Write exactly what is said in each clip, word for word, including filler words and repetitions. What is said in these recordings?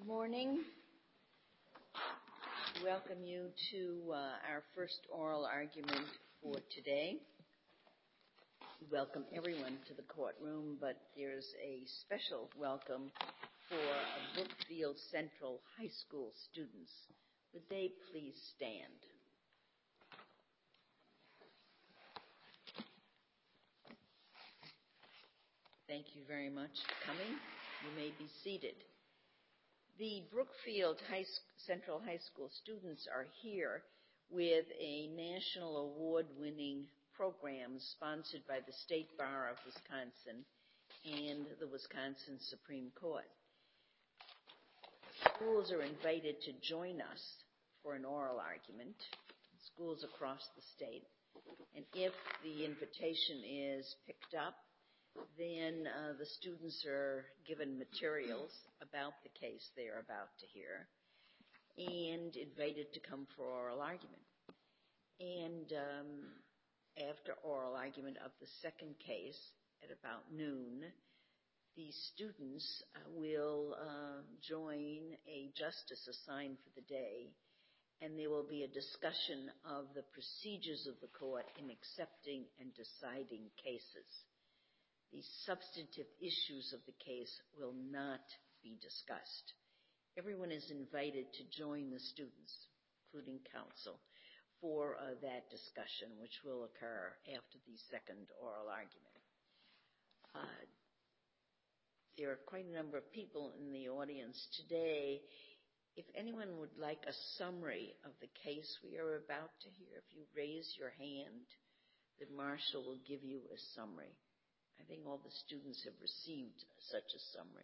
Morning. Welcome you to uh, our first oral argument for today. We welcome everyone to the courtroom, but there's a special welcome for Brookfield Central High School students. Would they please stand? Thank you very much for coming. You may be seated. The Brookfield High Central High School students are here with a national award-winning program sponsored by the State Bar of Wisconsin and the Wisconsin Supreme Court. Schools are invited to join us for an oral argument, schools across the state, and if the invitation is picked up, then uh, the students are given materials about the case they are about to hear and invited to come for oral argument. And um, after oral argument of the second case at about noon, the students uh, will uh, join a justice assigned for the day, and there will be a discussion of the procedures of the court in accepting and deciding cases. The substantive issues of the case will not be discussed. Everyone is invited to join the students, including counsel, for uh, that discussion, which will occur after the second oral argument. Uh, there are quite a number of people in the audience today. If anyone would like a summary of the case we are about to hear, if you raise your hand, the marshal will give you a summary. I think all the students have received such a summary.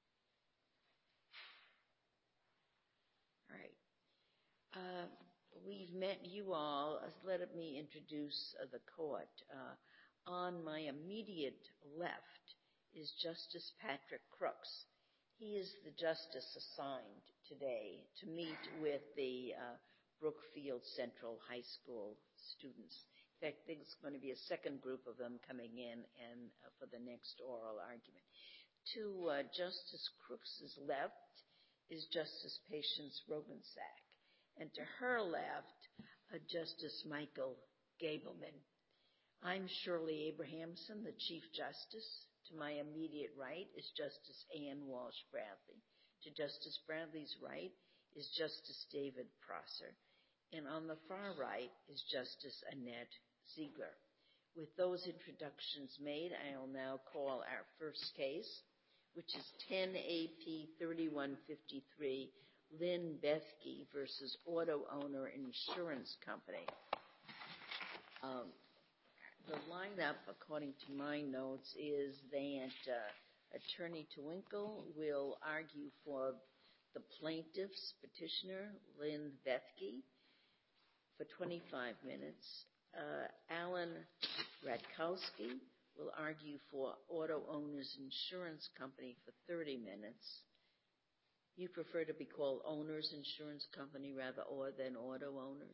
All right. Uh, we've met you all. Let me introduce uh, the court. Uh, on my immediate left is Justice Patrick Crooks. He is the justice assigned today to meet with the uh, Brookfield Central High School students. In fact, there's going to be a second group of them coming in and uh, for the next oral argument. To uh, Justice Crooks' left is Justice Patience Rogensack, and to her left, uh, Justice Michael Gableman. I'm Shirley Abrahamson, the Chief Justice. To my immediate right is Justice Ann Walsh Bradley. To Justice Bradley's right is Justice David Prosser. And on the far right is Justice Annette Ziegler. With those introductions made, I will now call our first case, which is ten A P thirty-one fifty-three, Lynn Bethke versus Auto Owner Insurance Company. Um, the lineup, according to my notes, is that uh, Attorney Twinkle will argue for the plaintiff's petitioner, Lynn Bethke, for twenty-five minutes. Uh, Alan Radkowski will argue for Auto Owners Insurance Company for thirty minutes. You prefer to be called Owners Insurance Company rather or than Auto Owners?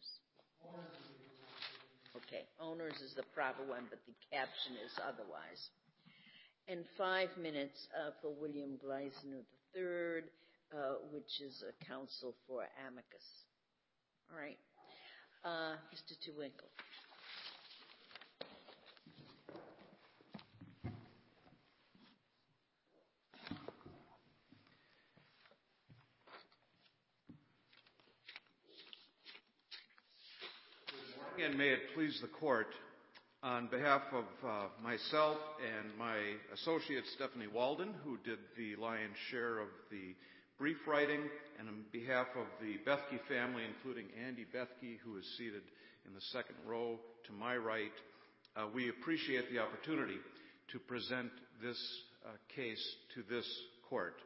Okay, Owners is the proper one, but the caption is otherwise. And five minutes uh, for William Gleisner the third, uh, which is a counsel for amicus. All right. Uh, Mister Twinkle. And may it please the court, on behalf of uh, myself and my associate Stephanie Walden, who did the lion's share of the brief writing, and on behalf of the Bethke family, including Andy Bethke, who is seated in the second row to my right, uh, we appreciate the opportunity to present this uh, case to this court.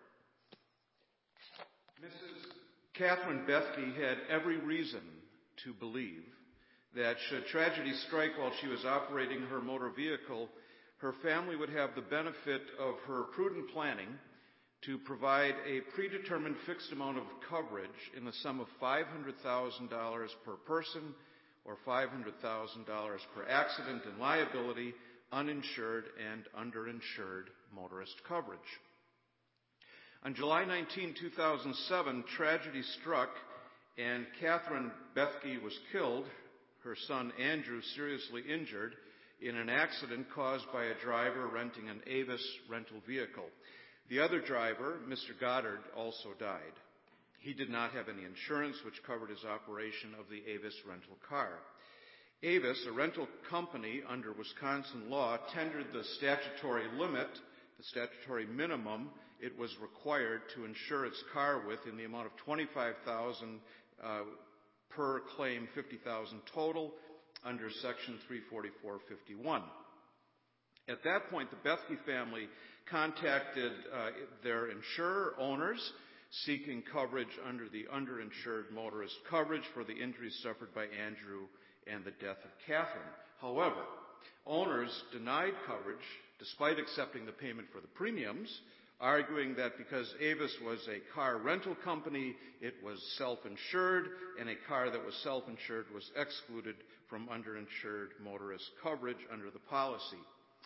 Missus Catherine Bethke had every reason to believe that should tragedy strike while she was operating her motor vehicle, her family would have the benefit of her prudent planning to provide a predetermined fixed amount of coverage in the sum of five hundred thousand dollars per person or five hundred thousand dollars per accident and liability, uninsured and underinsured motorist coverage. On July nineteenth, two thousand seven, tragedy struck and Catherine Bethke was killed, her son Andrew seriously injured, in an accident caused by a driver renting an Avis rental vehicle. The other driver, Mister Goddard, also died. He did not have any insurance which covered his operation of the Avis rental car. Avis, a rental company under Wisconsin law, tendered the statutory limit, the statutory minimum it was required to insure its car with in the amount of twenty-five thousand dollars uh, per claim, fifty thousand dollars total, under Section three forty-four fifty-one. At that point, the Bethke family contacted uh, their insurer owners seeking coverage under the underinsured motorist coverage for the injuries suffered by Andrew and the death of Catherine. However, owners denied coverage despite accepting the payment for the premiums, arguing that because Avis was a car rental company, it was self-insured, and a car that was self-insured was excluded from underinsured motorist coverage under the policy.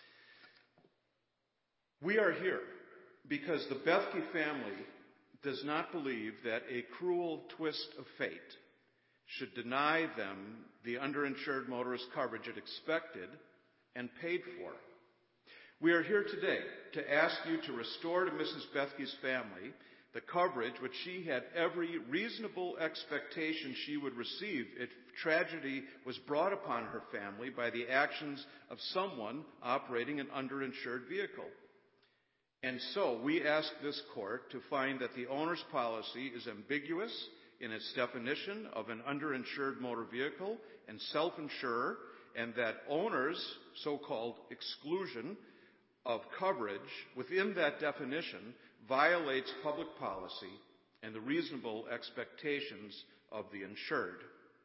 We are here because the Bethke family does not believe that a cruel twist of fate should deny them the underinsured motorist coverage it expected and paid for. We are here today to ask you to restore to Missus Bethke's family the coverage which she had every reasonable expectation she would receive if tragedy was brought upon her family by the actions of someone operating an underinsured vehicle. And so we ask this court to find that the owner's policy is ambiguous in its definition of an underinsured motor vehicle and self-insurer, and that owner's so-called exclusion of coverage within that definition violates public policy and the reasonable expectations of the insured.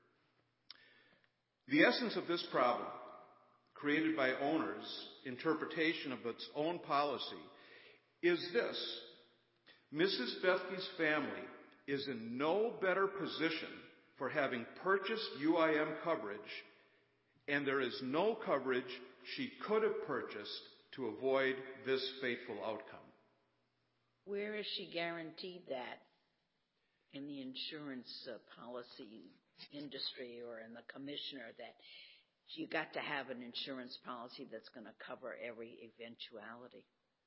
The essence of this problem, created by owners' interpretation of its own policy, is this: Missus Bethke's family is in no better position for having purchased U I M coverage, and there is no coverage she could have purchased to avoid this fateful outcome. Where is she guaranteed that in the insurance uh, policy industry or in the commissioner, that you got to have an insurance policy that's going to cover every eventuality?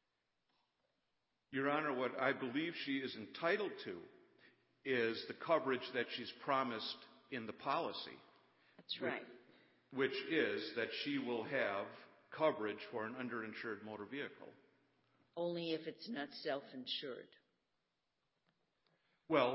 Your Honor, what I believe she is entitled to is the coverage that she's promised in the policy. That's right. Which, which is that she will have coverage for an underinsured motor vehicle. Only if it's not self-insured. Well,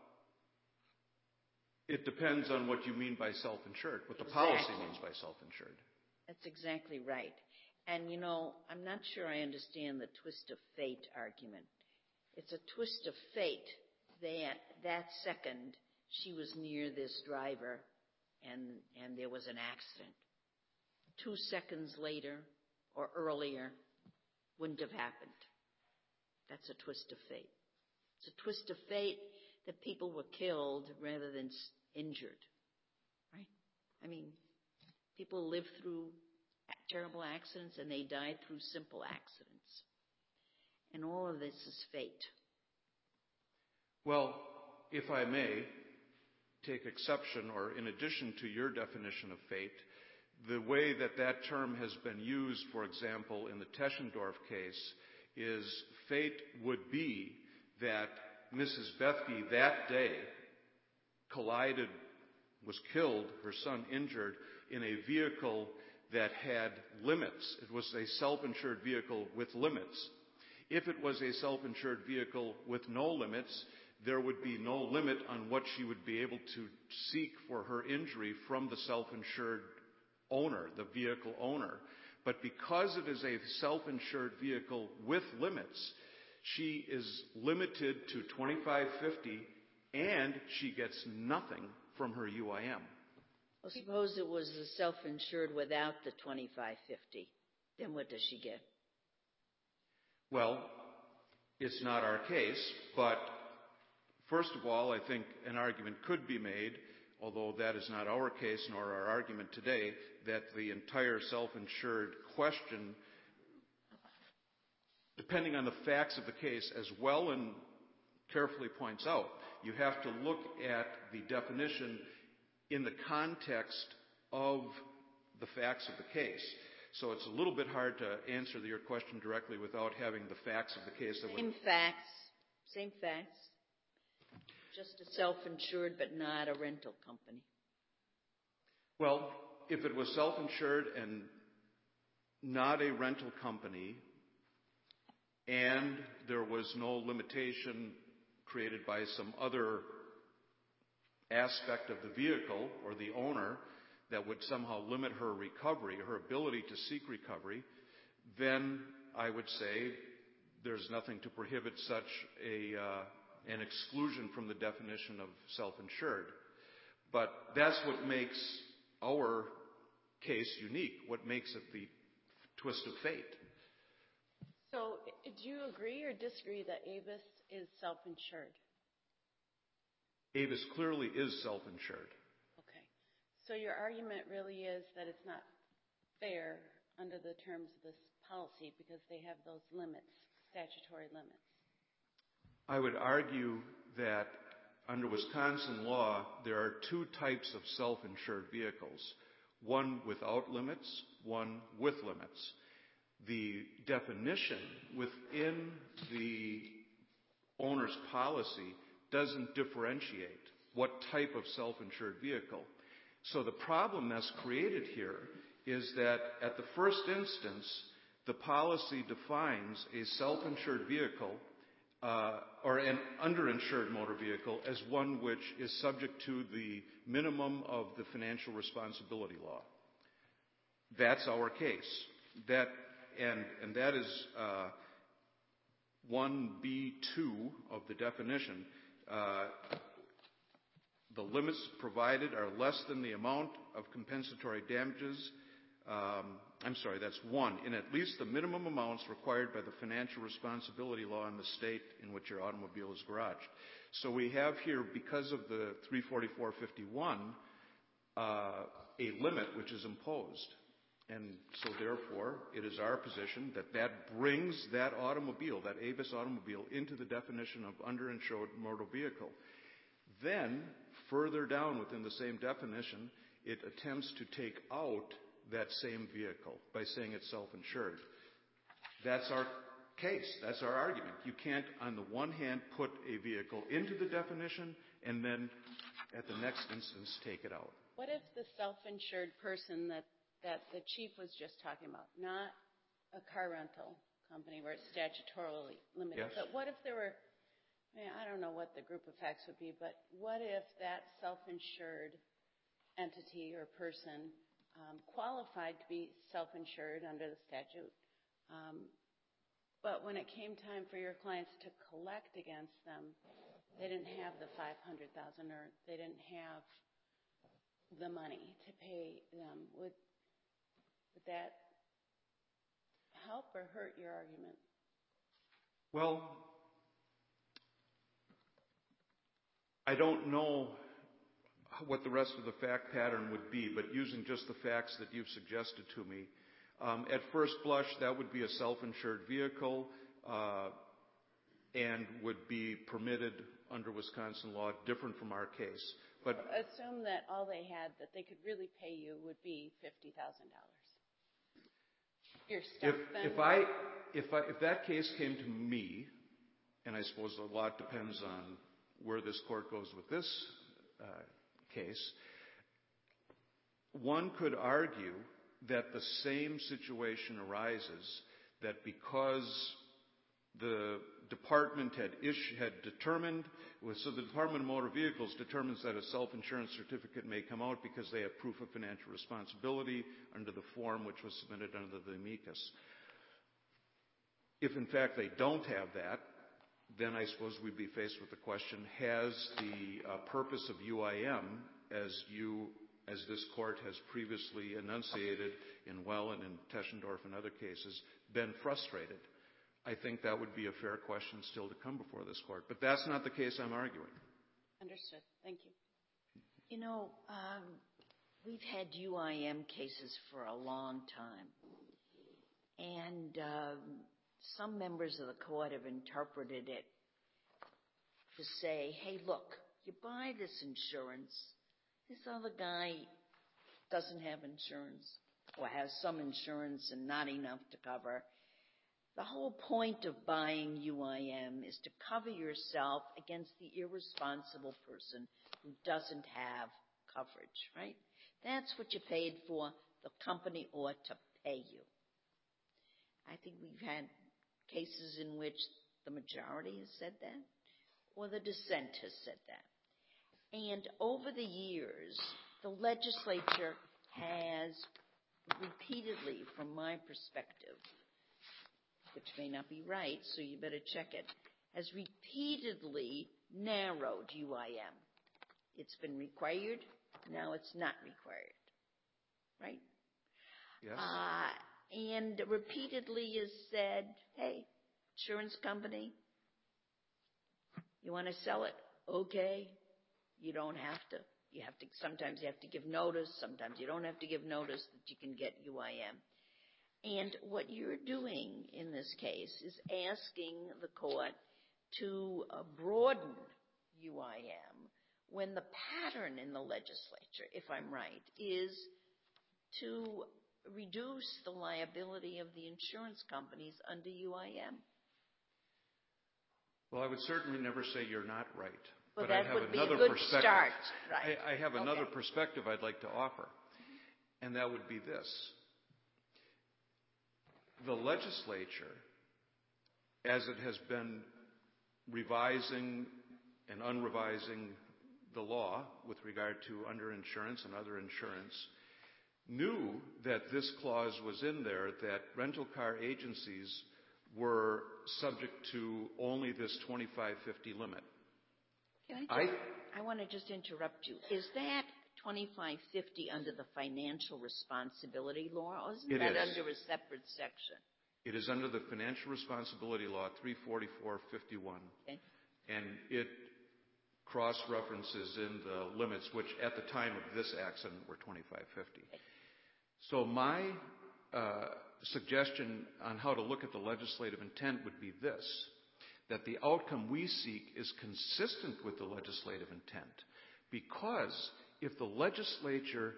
it depends on what you mean by self-insured, what the Exactly. policy means by self-insured. That's exactly right. And, you know, I'm not sure I understand the twist of fate argument. It's a twist of fate that that second she was near this driver and, and there was an accident. Two seconds later or earlier wouldn't have happened. That's a twist of fate. It's a twist of fate that people were killed rather than injured, right? I mean, people live through terrible accidents and they died through simple accidents. And all of this is fate. Well, if I may take exception, or in addition to your definition of fate, the way that that term has been used, for example, in the Teschendorf case, is fate would be that Missus Bethke that day collided, was killed, her son injured, in a vehicle that had limits. It was a self-insured vehicle with limits. If it was a self-insured vehicle with no limits, there would be no limit on what she would be able to seek for her injury from the self-insured owner, the vehicle owner. But because it is a self-insured vehicle with limits, she is limited to twenty-five fifty, and she gets nothing from her U I M. Well, suppose it was the self-insured without the twenty-five fifty. Then what does she get? Well, it's not our case, but first of all, I think an argument could be made, although that is not our case nor our argument today, that the entire self-insured question depending on the facts of the case, as Wellen carefully points out, you have to look at the definition in the context of the facts of the case. So it's a little bit hard to answer your question directly without having the facts of the case. That Same would... facts, same facts. Just a self-insured but not a rental company. Well, if it was self-insured and not a rental company, and there was no limitation created by some other aspect of the vehicle or the owner that would somehow limit her recovery, her ability to seek recovery, then I would say there's nothing to prohibit such a uh, an exclusion from the definition of self-insured. But that's what makes our case unique, what makes it the twist of fate. So do you agree or disagree that Avis is self-insured? Avis clearly is self-insured. Okay. So your argument really is that it's not fair under the terms of this policy because they have those limits, statutory limits. I would argue that under Wisconsin law, there are two types of self-insured vehicles, one without limits, one with limits. The definition within the owner's policy doesn't differentiate what type of self-insured vehicle. So the problem that's created here is that at the first instance, the policy defines a self-insured vehicle uh, or an underinsured motor vehicle as one which is subject to the minimum of the financial responsibility law. That's our case. That and and that is uh, one B two of the definition. Uh, the limits provided are less than the amount of compensatory damages. Um, I'm sorry, that's one, in at least the minimum amounts required by the financial responsibility law in the state in which your automobile is garaged. So we have here, because of the three forty-four fifty-one, uh, a limit which is imposed. And so therefore, it is our position that that brings that automobile, that Avis automobile, into the definition of underinsured motor vehicle. Then, further down within the same definition, it attempts to take out that same vehicle by saying it's self-insured. That's our case. That's our argument. You can't, on the one hand, put a vehicle into the definition and then, at the next instance, take it out. What if the self-insured person that, that the chief was just talking about, not a car rental company where it's statutorily limited, yes. But what if there were, I mean, I don't know what the group of facts would be, but what if that self-insured entity or person Um, qualified to be self-insured under the statute, um, but when it came time for your clients to collect against them, they didn't have the five hundred thousand dollars or they didn't have the money to pay them. Would, would that help or hurt your argument? Well, I don't know what the rest of the fact pattern would be, but using just the facts that you've suggested to me, um, at first blush, that would be a self-insured vehicle uh, and would be permitted under Wisconsin law, different from our case. But assume that all they had that they could really pay you would be fifty thousand dollars. You're stuck if, then. If I, if I, if that case came to me, and I suppose a lot depends on where this court goes with this uh, case, one could argue that the same situation arises, that because the department had issued, had determined, so the Department of Motor Vehicles determines that a self-insurance certificate may come out because they have proof of financial responsibility under the form which was submitted under the amicus. If in fact they don't have that, then I suppose we'd be faced with the question, has the uh, purpose of U I M, as you, as this court has previously enunciated in Wellen and Teschendorf and other cases, been frustrated? I think that would be a fair question still to come before this court. But that's not the case I'm arguing. Understood. Thank you. You know, um, we've had U I M cases for a long time. And um, some members of the court have interpreted it to say, hey, look, you buy this insurance, this other guy doesn't have insurance or has some insurance and not enough to cover. The whole point of buying U I M is to cover yourself against the irresponsible person who doesn't have coverage, right? That's what you paid for. The company ought to pay you. I think we've had cases in which the majority has said that or the dissent has said that. And over the years, the legislature has repeatedly, from my perspective, which may not be right, so you better check it, has repeatedly narrowed U I M. It's been required, now it's not required, right? Yes. Uh, and repeatedly has said, hey, insurance company, you want to sell it? Okay. You don't have to. You have to. Sometimes you have to give notice. Sometimes you don't have to give notice that you can get U I M. And what you're doing in this case is asking the court to uh, broaden U I M when the pattern in the legislature, if I'm right, is to reduce the liability of the insurance companies under U I M. Well, I would certainly never say you're not right. Well, but that I have would be another a good perspective. start. Right. I, I have Okay. another perspective I'd like to offer, and that would be this. The legislature, as it has been revising and unrevising the law with regard to underinsurance and other insurance, knew that this clause was in there, that rental car agencies were subject to only this twenty-five fifty limit. Can I, just, I, I want to just interrupt you. Is that twenty-five fifty under the financial responsibility law, or isn't it that is. under a separate section? It is under the financial responsibility law, three forty-four fifty-one. Okay. And it cross-references in the limits, which at the time of this accident were twenty-five fifty. Okay. So my uh, suggestion on how to look at the legislative intent would be this, that the outcome we seek is consistent with the legislative intent, because if the legislature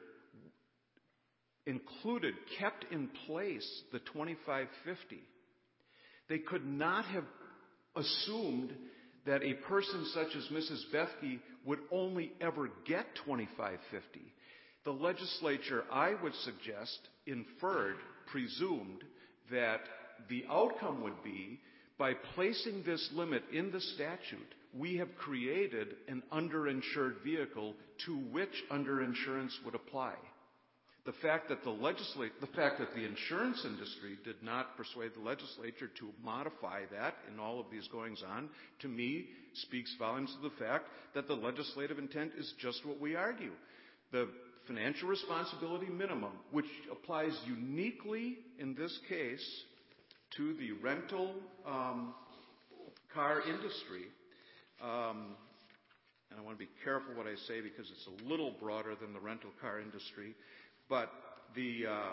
included, kept in place the twenty-five fifty, they could not have assumed that a person such as Missus Bethke would only ever get twenty-five fifty. The legislature, I would suggest, inferred, presumed, that the outcome would be, by placing this limit in the statute, we have created an underinsured vehicle to which underinsurance would apply. The fact that the legislate, the fact that the insurance industry did not persuade the legislature to modify that in all of these goings on, to me, speaks volumes to the fact that the legislative intent is just what we argue. The financial responsibility minimum, which applies uniquely in this case to the rental um, car industry, um, and I want to be careful what I say because it's a little broader than the rental car industry, but the uh,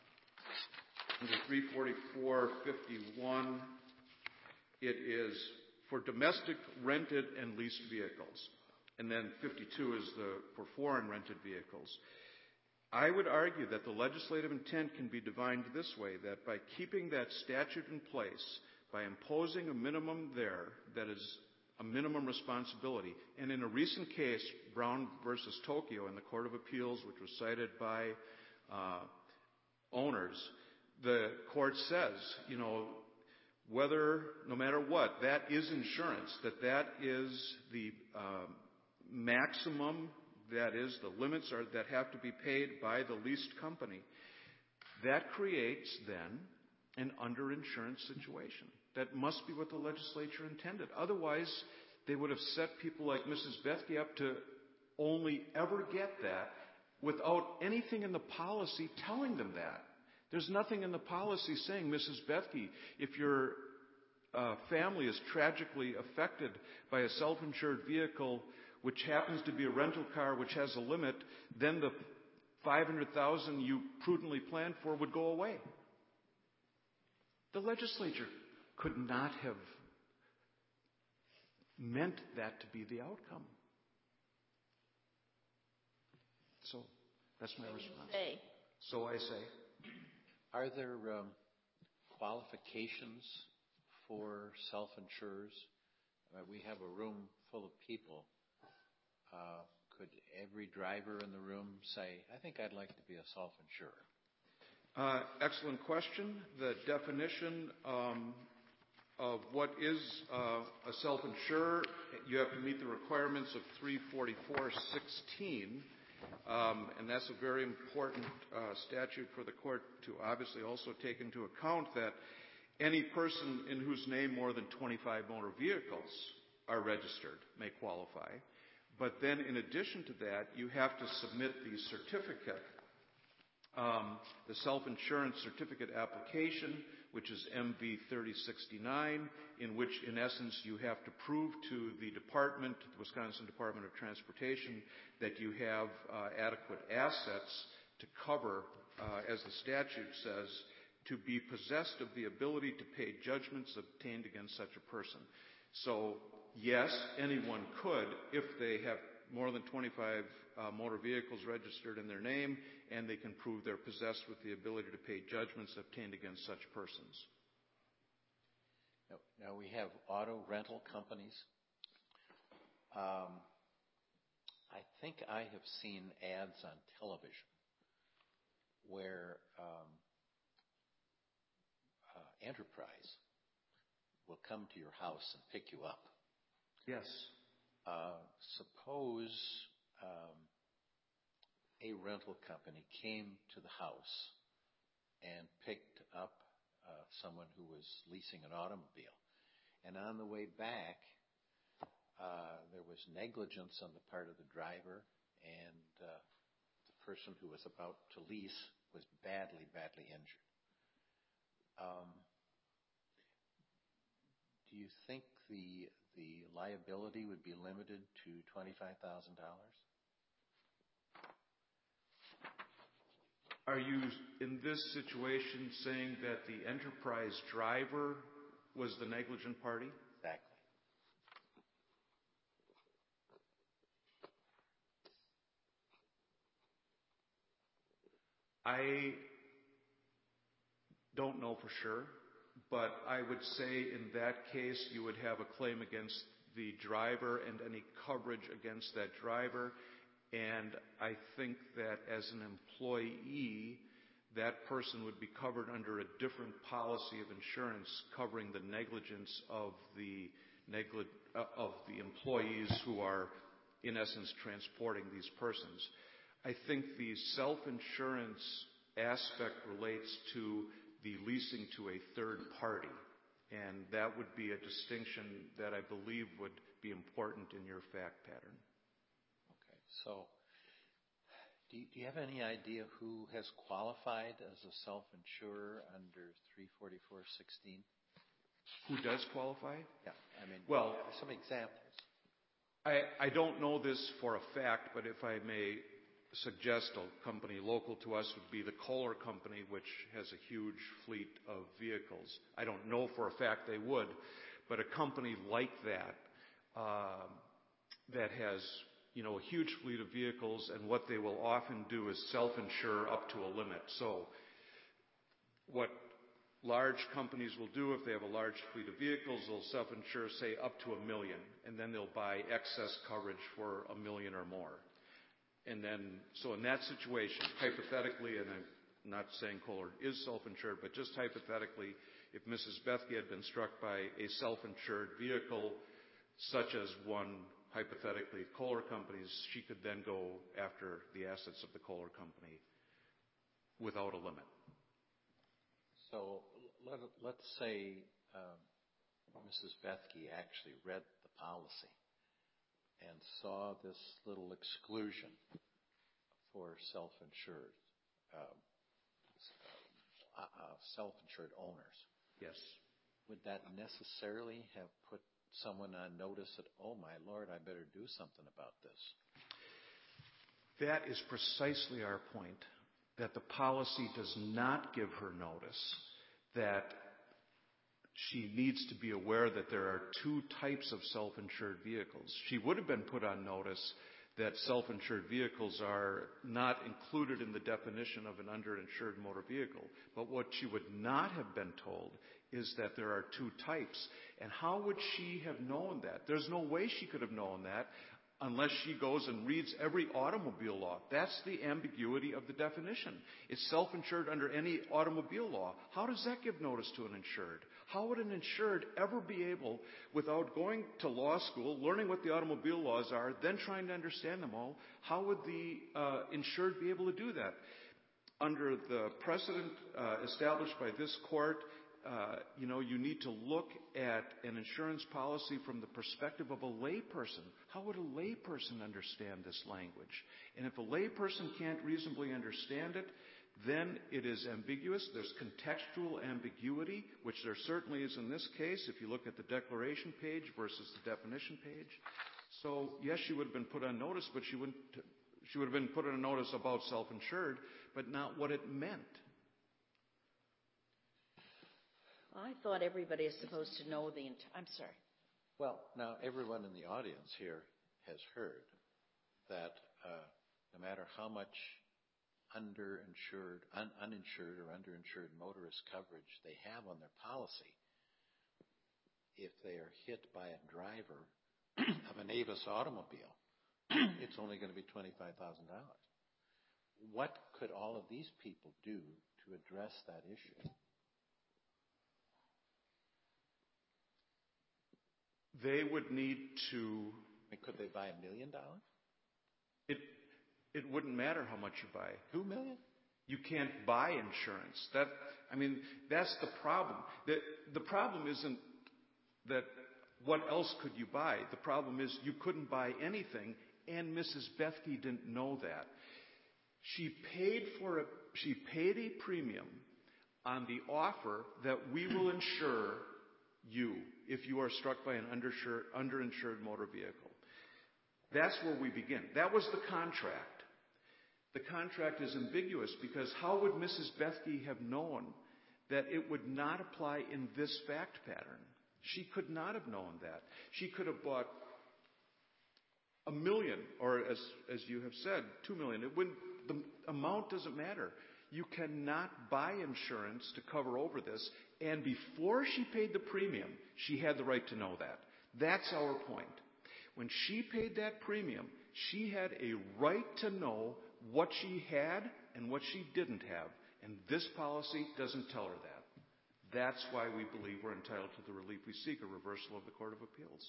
under three forty-four fifty-one, it is for domestic rented and leased vehicles, and then fifty-two is the for foreign rented vehicles. I would argue that the legislative intent can be divined this way, that by keeping that statute in place, by imposing a minimum there that is a minimum responsibility, and in a recent case, Brown versus Tokyo in the Court of Appeals, which was cited by uh, owners, the court says, you know, whether, no matter what, that is insurance, that that is the uh, maximum, that is, the limits are, that have to be paid by the leased company. That creates, then, an underinsurance situation. That must be what the legislature intended. Otherwise, they would have set people like Missus Bethke up to only ever get that without anything in the policy telling them that. There's nothing in the policy saying, Missus Bethke, if your uh, family is tragically affected by a self-insured vehicle which happens to be a rental car which has a limit, then the five hundred thousand dollars you prudently planned for would go away. The legislature could not have meant that to be the outcome. So that's my response. Say. So I say. Are there um, qualifications for self-insurers? Uh, we have a room full of people. Uh, could every driver in the room say, I think I'd like to be a self-insurer? Uh, excellent question. The definition um, of what is uh, a self-insurer, you have to meet the requirements of three forty-four sixteen, um, and that's a very important uh, statute for the court to obviously also take into account, that any person in whose name more than twenty-five motor vehicles are registered may qualify. But then in addition to that, you have to submit the certificate, um, the self-insurance certificate application, which is M V thirty sixty-nine, in which in essence you have to prove to the department, the Wisconsin Department of Transportation, that you have uh, adequate assets to cover, uh, as the statute says, to be possessed of the ability to pay judgments obtained against such a person. So, yes, anyone could, if they have more than twenty-five uh, motor vehicles registered in their name, and they can prove they're possessed with the ability to pay judgments obtained against such persons. Now, now we have auto rental companies. Um, I think I have seen ads on television where um, uh, Enterprise will come to your house and pick you up. Yes. Uh, suppose um, a rental company came to the house and picked up uh, someone who was leasing an automobile. And on the way back, uh, there was negligence on the part of the driver, and uh, the person who was about to lease was badly, badly injured. Um, do you think the the liability would be limited to twenty-five thousand dollars? Are you, in this situation, saying that the Enterprise driver was the negligent party? Exactly. I don't know for sure, but I would say in that case you would have a claim against the driver and any coverage against that driver. And I think that as an employee, that person would be covered under a different policy of insurance covering the negligence of the negli- uh, of the employees who are, in essence, transporting these persons. I think the self-insurance aspect relates to the leasing to a third party, and that would be a distinction that I believe would be important in your fact pattern. Okay, so do you, do you have any idea who has qualified as a self-insurer under three forty-four sixteen? Who does qualify? Yeah, I mean, well, some examples. I, I don't know this for a fact, but if I may suggest, a company local to us would be the Kohler Company, which has a huge fleet of vehicles. I don't know for a fact they would, but a company like that, um, that has, you know, a huge fleet of vehicles, and what they will often do is self-insure up to a limit. So what large companies will do, if they have a large fleet of vehicles, they'll self-insure, say, up to a million, and then they'll buy excess coverage for a million or more. And then, so in that situation, hypothetically, and I'm not saying Kohler is self-insured, but just hypothetically, if Missus Bethke had been struck by a self-insured vehicle, such as one, hypothetically, Kohler Company's, she could then go after the assets of the Kohler Company without a limit. So let, let's say um, Missus Bethke actually read the policy and saw this little exclusion for self-insured, um, uh, uh, self-insured owners. Yes. Would that necessarily have put someone on notice that, oh my Lord, I better do something about this? That is precisely our point, that the policy does not give her notice that she needs to be aware that there are two types of self-insured vehicles. She would have been put on notice that self-insured vehicles are not included in the definition of an underinsured motor vehicle. But what she would not have been told is that there are two types. And how would she have known that? There's no way she could have known that unless she goes and reads every automobile law. That's the ambiguity of the definition. It's self-insured under any automobile law. How does that give notice to an insured? How would an insured ever be able, without going to law school, learning what the automobile laws are, then trying to understand them all, how would the uh, insured be able to do that? Under the precedent uh, established by this court, Uh, you know, you need to look at an insurance policy from the perspective of a layperson. How would a layperson understand this language? And if a layperson can't reasonably understand it, then it is ambiguous. There's contextual ambiguity, which there certainly is in this case if you look at the declaration page versus the definition page. So, yes, she would have been put on notice, but she wouldn't. She would have been put on notice about self-insured, but not what it meant. I thought everybody is supposed to know the ent- I'm sorry. Well, now everyone in the audience here has heard that uh, no matter how much underinsured, un- uninsured or underinsured motorist coverage they have on their policy, if they are hit by a driver of an Avis automobile, it's only going to be twenty-five thousand dollars. What could all of these people do to address that issue? They would need to... I mean, could they buy a million dollars? It it wouldn't matter how much you buy. Two million? You can't buy insurance. That I mean, that's the problem. The, the problem isn't that what else could you buy. The problem is you couldn't buy anything, and Missus Bethke didn't know that. She paid for a she paid a premium on the offer that we will insure you if you are struck by an underinsured, underinsured motor vehicle. That's where we begin. That was the contract. The contract is ambiguous because how would Missus Bethke have known that it would not apply in this fact pattern? She could not have known that. She could have bought a million, or as as you have said, two million. It wouldn't, the amount doesn't matter. You cannot buy insurance to cover over this. And before she paid the premium, she had the right to know that. That's our point. When she paid that premium, she had a right to know what she had and what she didn't have. And this policy doesn't tell her that. That's why we believe we're entitled to the relief we seek, a reversal of the Court of Appeals.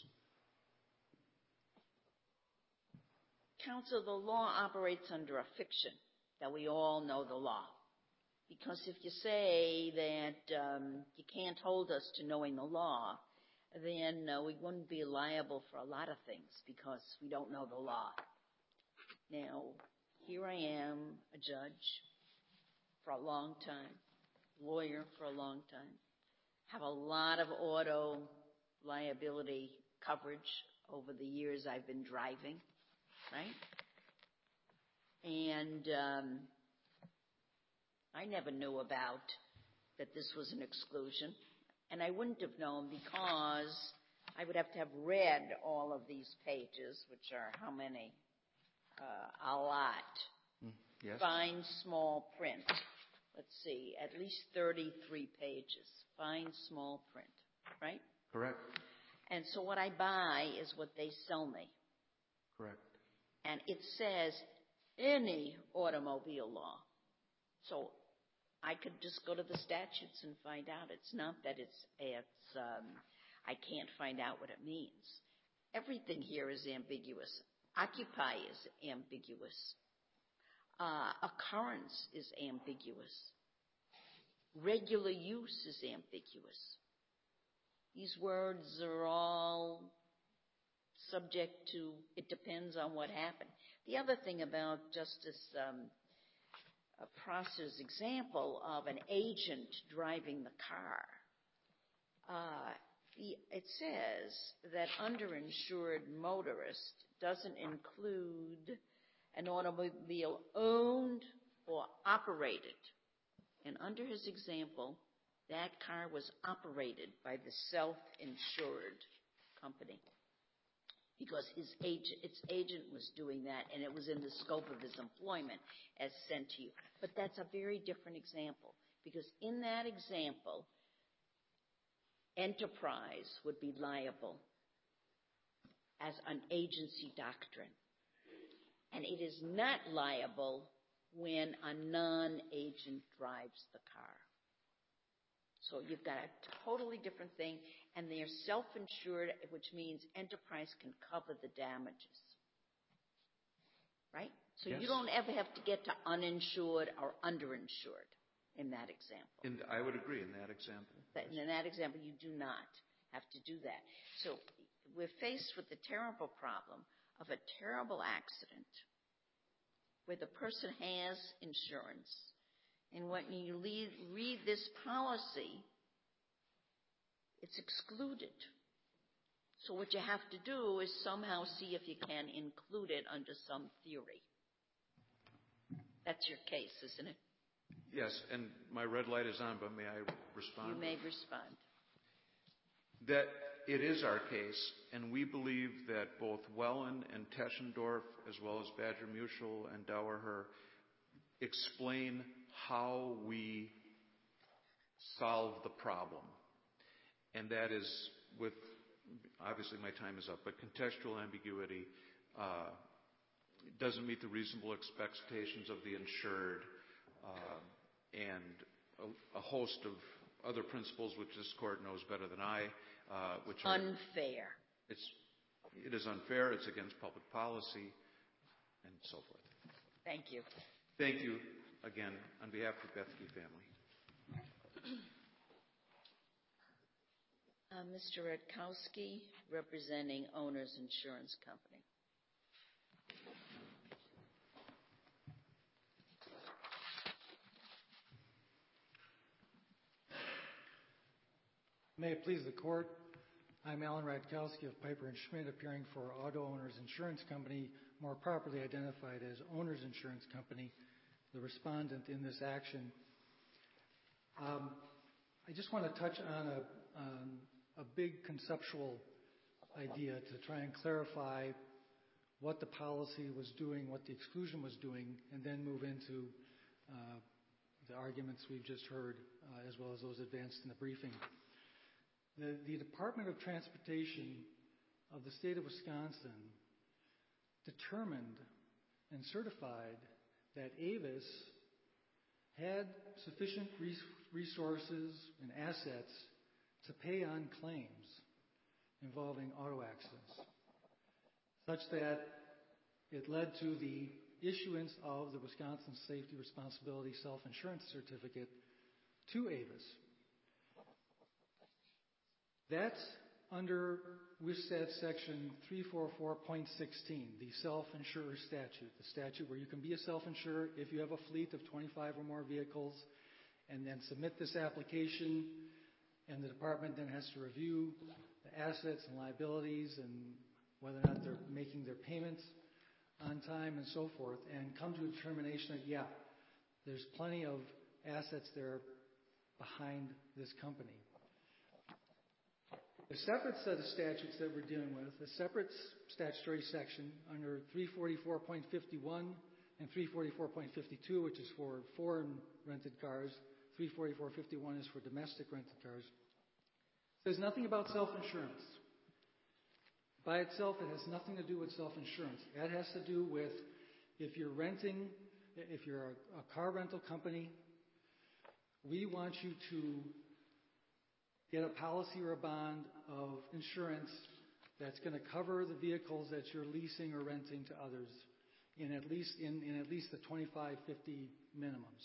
Counsel, the law operates under a fiction that we all know the law. Because if you say that um, you can't hold us to knowing the law, then uh, we wouldn't be liable for a lot of things because we don't know the law. Now, here I am, a judge for a long time, lawyer for a long time, have a lot of auto liability coverage over the years I've been driving, right? And um, I never knew about that this was an exclusion, and I wouldn't have known because I would have to have read all of these pages, which are how many? Uh, a lot. Mm, yes. Fine small print. Let's see, at least thirty-three pages. Fine small print, right? Correct. And so what I buy is what they sell me. Correct. And it says any automobile law. So I could just go to the statutes and find out. It's not that it's, it's um, I can't find out what it means. Everything here is ambiguous. Occupy is ambiguous. Uh, occurrence is ambiguous. Regular use is ambiguous. These words are all subject to, it depends on what happened. The other thing about Justice um, uh, Prosser's example of an agent driving the car, uh, the, it says that underinsured motorist doesn't include an automobile owned or operated. And under his example, that car was operated by the self-insured company because his agent, its agent was doing that, and it was in the scope of his employment as sent to you. But that's a very different example, because in that example, Enterprise would be liable as an agency doctrine. And it is not liable when a non-agent drives the car. So you've got a totally different thing, and they're self-insured, which means Enterprise can cover the damages. Right? So Yes. you don't ever have to get to uninsured or underinsured in that example. And I would agree in that example. That in that example, you do not have to do that. So we're faced with the terrible problem of a terrible accident where the person has insurance. And when you lead, read this policy, it's excluded. So what you have to do is somehow see if you can include it under some theory. That's your case, isn't it? Yes, and my red light is on, but may I respond? You may respond. That it is our case, and we believe that both Wellen and Teschendorf, as well as Badger Mutual and Dowerher, explain how we solve the problem. And that is with, obviously my time is up, but contextual ambiguity uh, doesn't meet the reasonable expectations of the insured, uh, and a, a host of other principles which this court knows better than I, uh, which are unfair. It's it is unfair. It's against public policy, and so forth. Thank you. Thank you again on behalf of the Bethke family. Uh, Mister Rutkowski, representing Owners Insurance Company. May it please the Court, I'm Alan Rutkowski of Piper and Schmidt, appearing for Auto Owners Insurance Company, more properly identified as Owners Insurance Company, the respondent in this action. Um, I just want to touch on a, on a big conceptual idea to try and clarify what the policy was doing, what the exclusion was doing, and then move into uh, the arguments we've just heard, uh, as well as those advanced in the briefing. The, the Department of Transportation of the state of Wisconsin determined and certified that Avis had sufficient res- resources and assets to pay on claims involving auto accidents, such that it led to the issuance of the Wisconsin Safety Responsibility Self-Insurance Certificate to Avis. That's under W I S A D Section three forty-four point one six, the self-insurer statute, the statute where you can be a self-insurer if you have a fleet of twenty-five or more vehicles, and then submit this application, and the department then has to review the assets and liabilities and whether or not they're making their payments on time and so forth, and come to a determination that, yeah, there's plenty of assets there behind this company. A separate set of statutes that we're dealing with, a separate statutory section under three forty-four point five one and three forty-four point five two, which is for foreign rented cars, three forty-four point five one is for domestic rented cars, says nothing about self-insurance. By itself, it has nothing to do with self-insurance. That has to do with if you're renting, if you're a, a car rental company, we want you to get a policy or a bond of insurance that's going to cover the vehicles that you're leasing or renting to others in at least in, in at least the twenty-five, fifty minimums.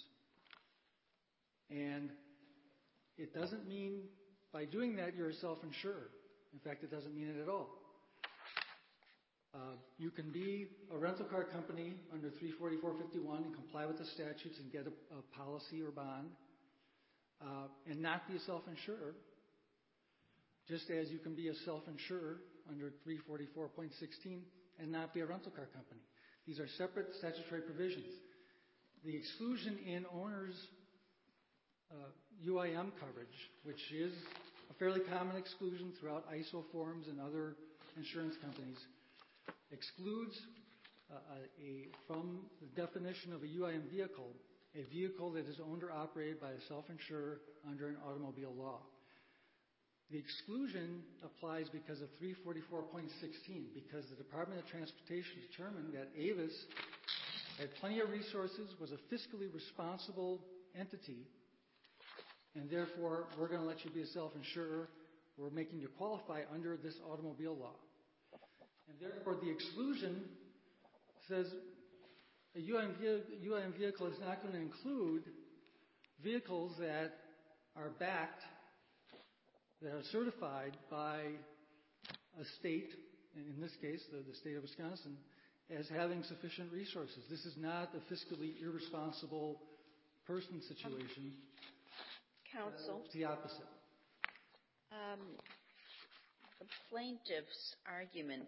And it doesn't mean by doing that you're a self-insured. In fact, it doesn't mean it at all. Uh, you can be a rental car company under three forty-four point five one and comply with the statutes and get a, a policy or bond uh, and not be a self-insurer, just as you can be a self-insurer under three forty-four point one six and not be a rental car company. These are separate statutory provisions. The exclusion in owners uh, U I M coverage, which is a fairly common exclusion throughout I S O forms and other insurance companies, excludes uh, a, from the definition of a U I M vehicle, a vehicle that is owned or operated by a self-insurer under an automobile law. The exclusion applies because of three forty-four point sixteen, because the Department of Transportation determined that Avis had plenty of resources, was a fiscally responsible entity, and therefore we're going to let you be a self-insurer. We're making you qualify under this automobile law. And therefore the exclusion says a U I M vehicle is not going to include vehicles that are backed, that are certified by a state, in this case the, the state of Wisconsin, as having sufficient resources. This is not a fiscally irresponsible person situation. Counsel? Uh, it's the opposite. Um, the plaintiff's argument,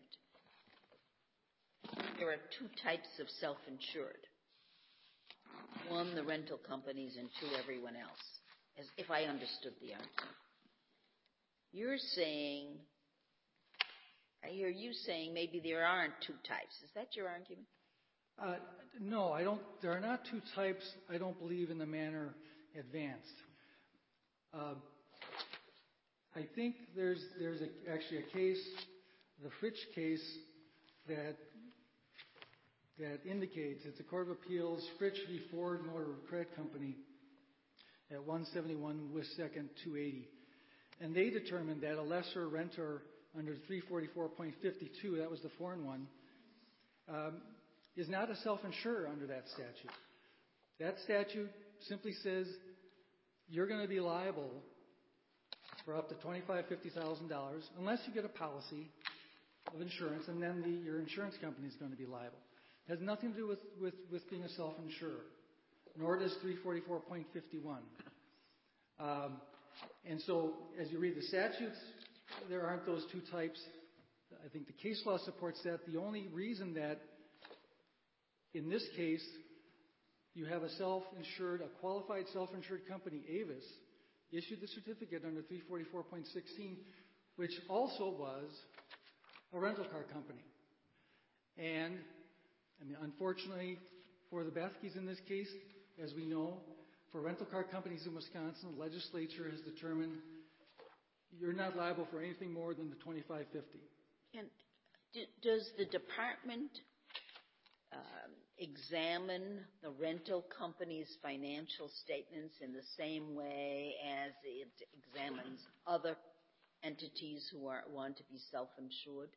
there are two types of self-insured. One, the rental companies, and two, everyone else, as if I understood the argument. You're saying, I hear you saying maybe there aren't two types. Is that your argument? Uh, no, I don't. There are not two types, I don't believe, in the manner advanced. Uh, I think there's there's a, actually a case, the Fritsch case, that that indicates it's the Court of Appeals, Fritsch v. Ford Motor Credit Company, at one seventy-one West Second, two eighty. And they determined that a lesser renter under three forty-four point fifty-two, that was the foreign one, um, is not a self-insurer under that statute. That statute simply says you're going to be liable for up to twenty-five thousand dollars, fifty thousand dollars unless you get a policy of insurance, and then the, your insurance company is going to be liable. It has nothing to do with, with, with being a self-insurer, nor does three forty-four point fifty-one. Um, and so as you read the statutes, there aren't those two types. I think the case law supports that. The only reason that in this case you have a self-insured, a qualified self-insured company, Avis, issued the certificate under three forty-four point sixteen, which also was a rental car company. And, I mean, unfortunately for the Bethkes in this case, as we know, for rental car companies in Wisconsin, the legislature has determined you're not liable for anything more than the twenty-five fifty. And d- does the department um, examine the rental company's financial statements in the same way as it examines other entities who are want to be self-insured?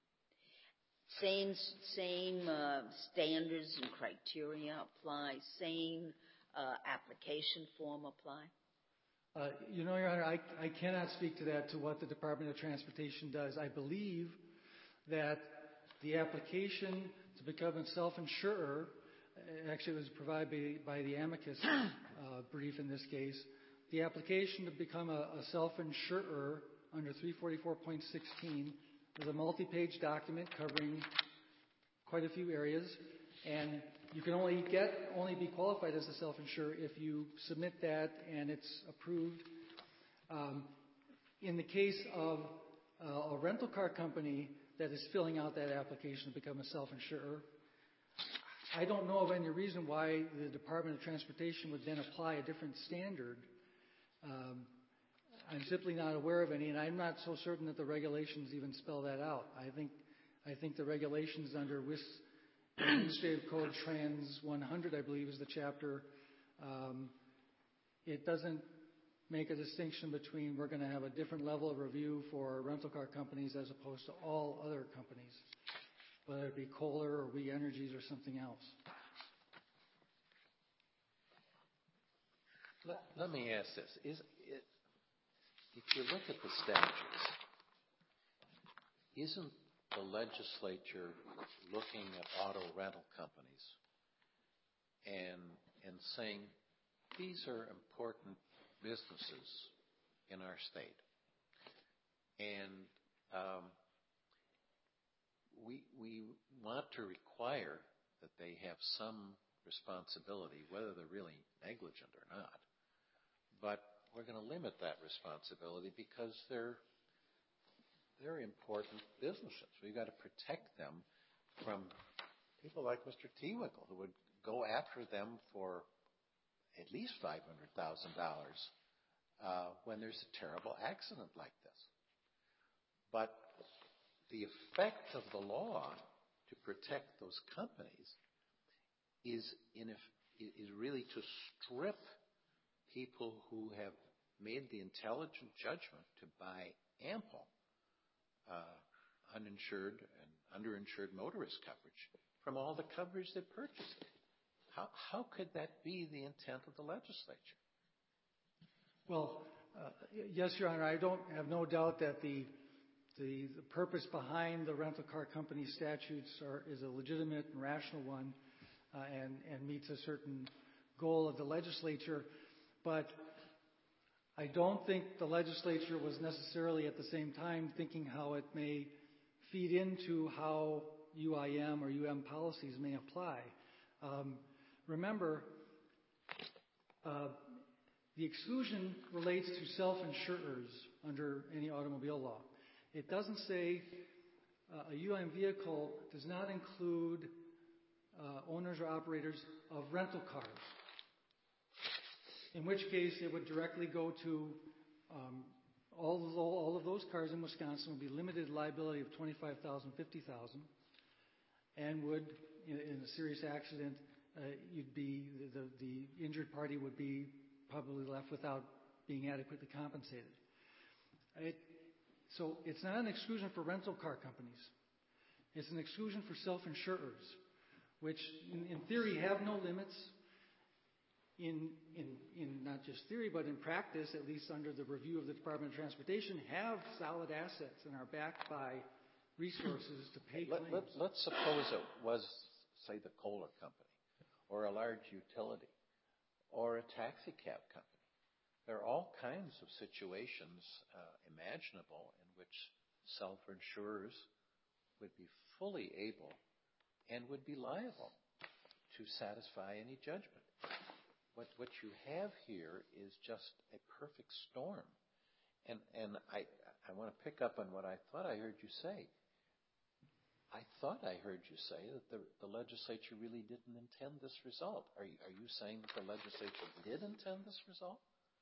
Same same uh, standards and criteria apply. Same uh, application form apply. Uh, you know, Your Honor, I, I cannot speak to that, to what the Department of Transportation does. I believe that the application to become a self-insurer, actually it was provided by, by the amicus uh, brief in this case, the application to become a, a self-insurer under three forty-four point sixteen is a multi-page document covering quite a few areas, and you can only get, only be qualified as a self-insurer if you submit that and it's approved. Um, in the case of uh, a rental car company that is filling out that application to become a self-insurer, I don't know of any reason why the Department of Transportation would then apply a different standard. Um, I'm simply not aware of any, and I'm not so certain that the regulations even spell that out. I think, I think the regulations under W I S Administrative Code Trans one hundred, I believe, is the chapter. Um, it doesn't make a distinction between we're going to have a different level of review for rental car companies as opposed to all other companies, whether it be Kohler or We Energies or something else. Let, let me ask this. Is it, if you look at the statutes, isn't the legislature looking at auto rental companies and and saying these are important businesses in our state, and um, we we want to require that they have some responsibility, whether they're really negligent or not. but we're going to limit that responsibility because they're they're important businesses. We've got to protect them from people like Mister Tewinkle, who would go after them for at least five hundred thousand dollars uh, when there's a terrible accident like this. But the effect of the law to protect those companies is in a, is really to strip people who have made the intelligent judgment to buy ample uh, uninsured and underinsured motorist coverage from all the coverage they purchased. How, how could that be the intent of the legislature? Well, uh, yes, Your Honor, I don't have no doubt that the, the the purpose behind the rental car company statutes are, is a legitimate and rational one, uh, and and meets a certain goal of the legislature. But I don't think the legislature was necessarily at the same time thinking how it may feed into how U I M or U M policies may apply. Um, remember, uh, the exclusion relates to self-insurers under any automobile law. It doesn't say uh, a U I M vehicle does not include uh, owners or operators of rental cars, in which case it would directly go to um, all, of, all of those cars in Wisconsin would be limited liability of twenty-five thousand dollars, fifty thousand dollars, and would, in, in a serious accident, uh, you'd be the, the, the injured party would be probably left without being adequately compensated. It, so it's not an exclusion for rental car companies. It's an exclusion for self-insurers, which in, in theory have no limits. In, in, in not just theory, but in practice, at least under the review of the Department of Transportation, have solid assets and are backed by resources to pay Let, claims. let, let's suppose it was, say, the Kohler Company, or a large utility, or a taxi cab company. There are all kinds of situations uh, imaginable in which self-insurers would be fully able and would be liable to satisfy any judgment. What what you have here is just a perfect storm. And and I I want to pick up on what I thought I heard you say. I thought I heard you say that the, the legislature really didn't intend this result. Are you, are you saying that the legislature did intend this result?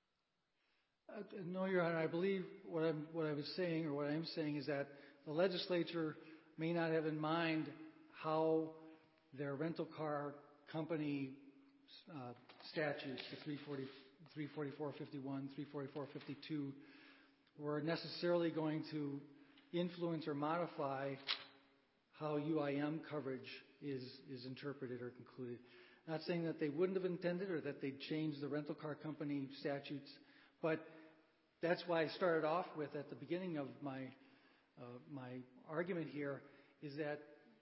Uh, no, Your Honor. I believe what I'm what I was saying, or what I'm saying, is that the legislature may not have in mind how their rental car company uh, statutes, the three forty, three forty-four fifty-one, three forty-four fifty-two, were necessarily going to influence or modify how U I M coverage is, is interpreted or concluded. Not saying that they wouldn't have intended or that they'd change the rental car company statutes, but that's why I started off with at the beginning of my uh, my argument here is that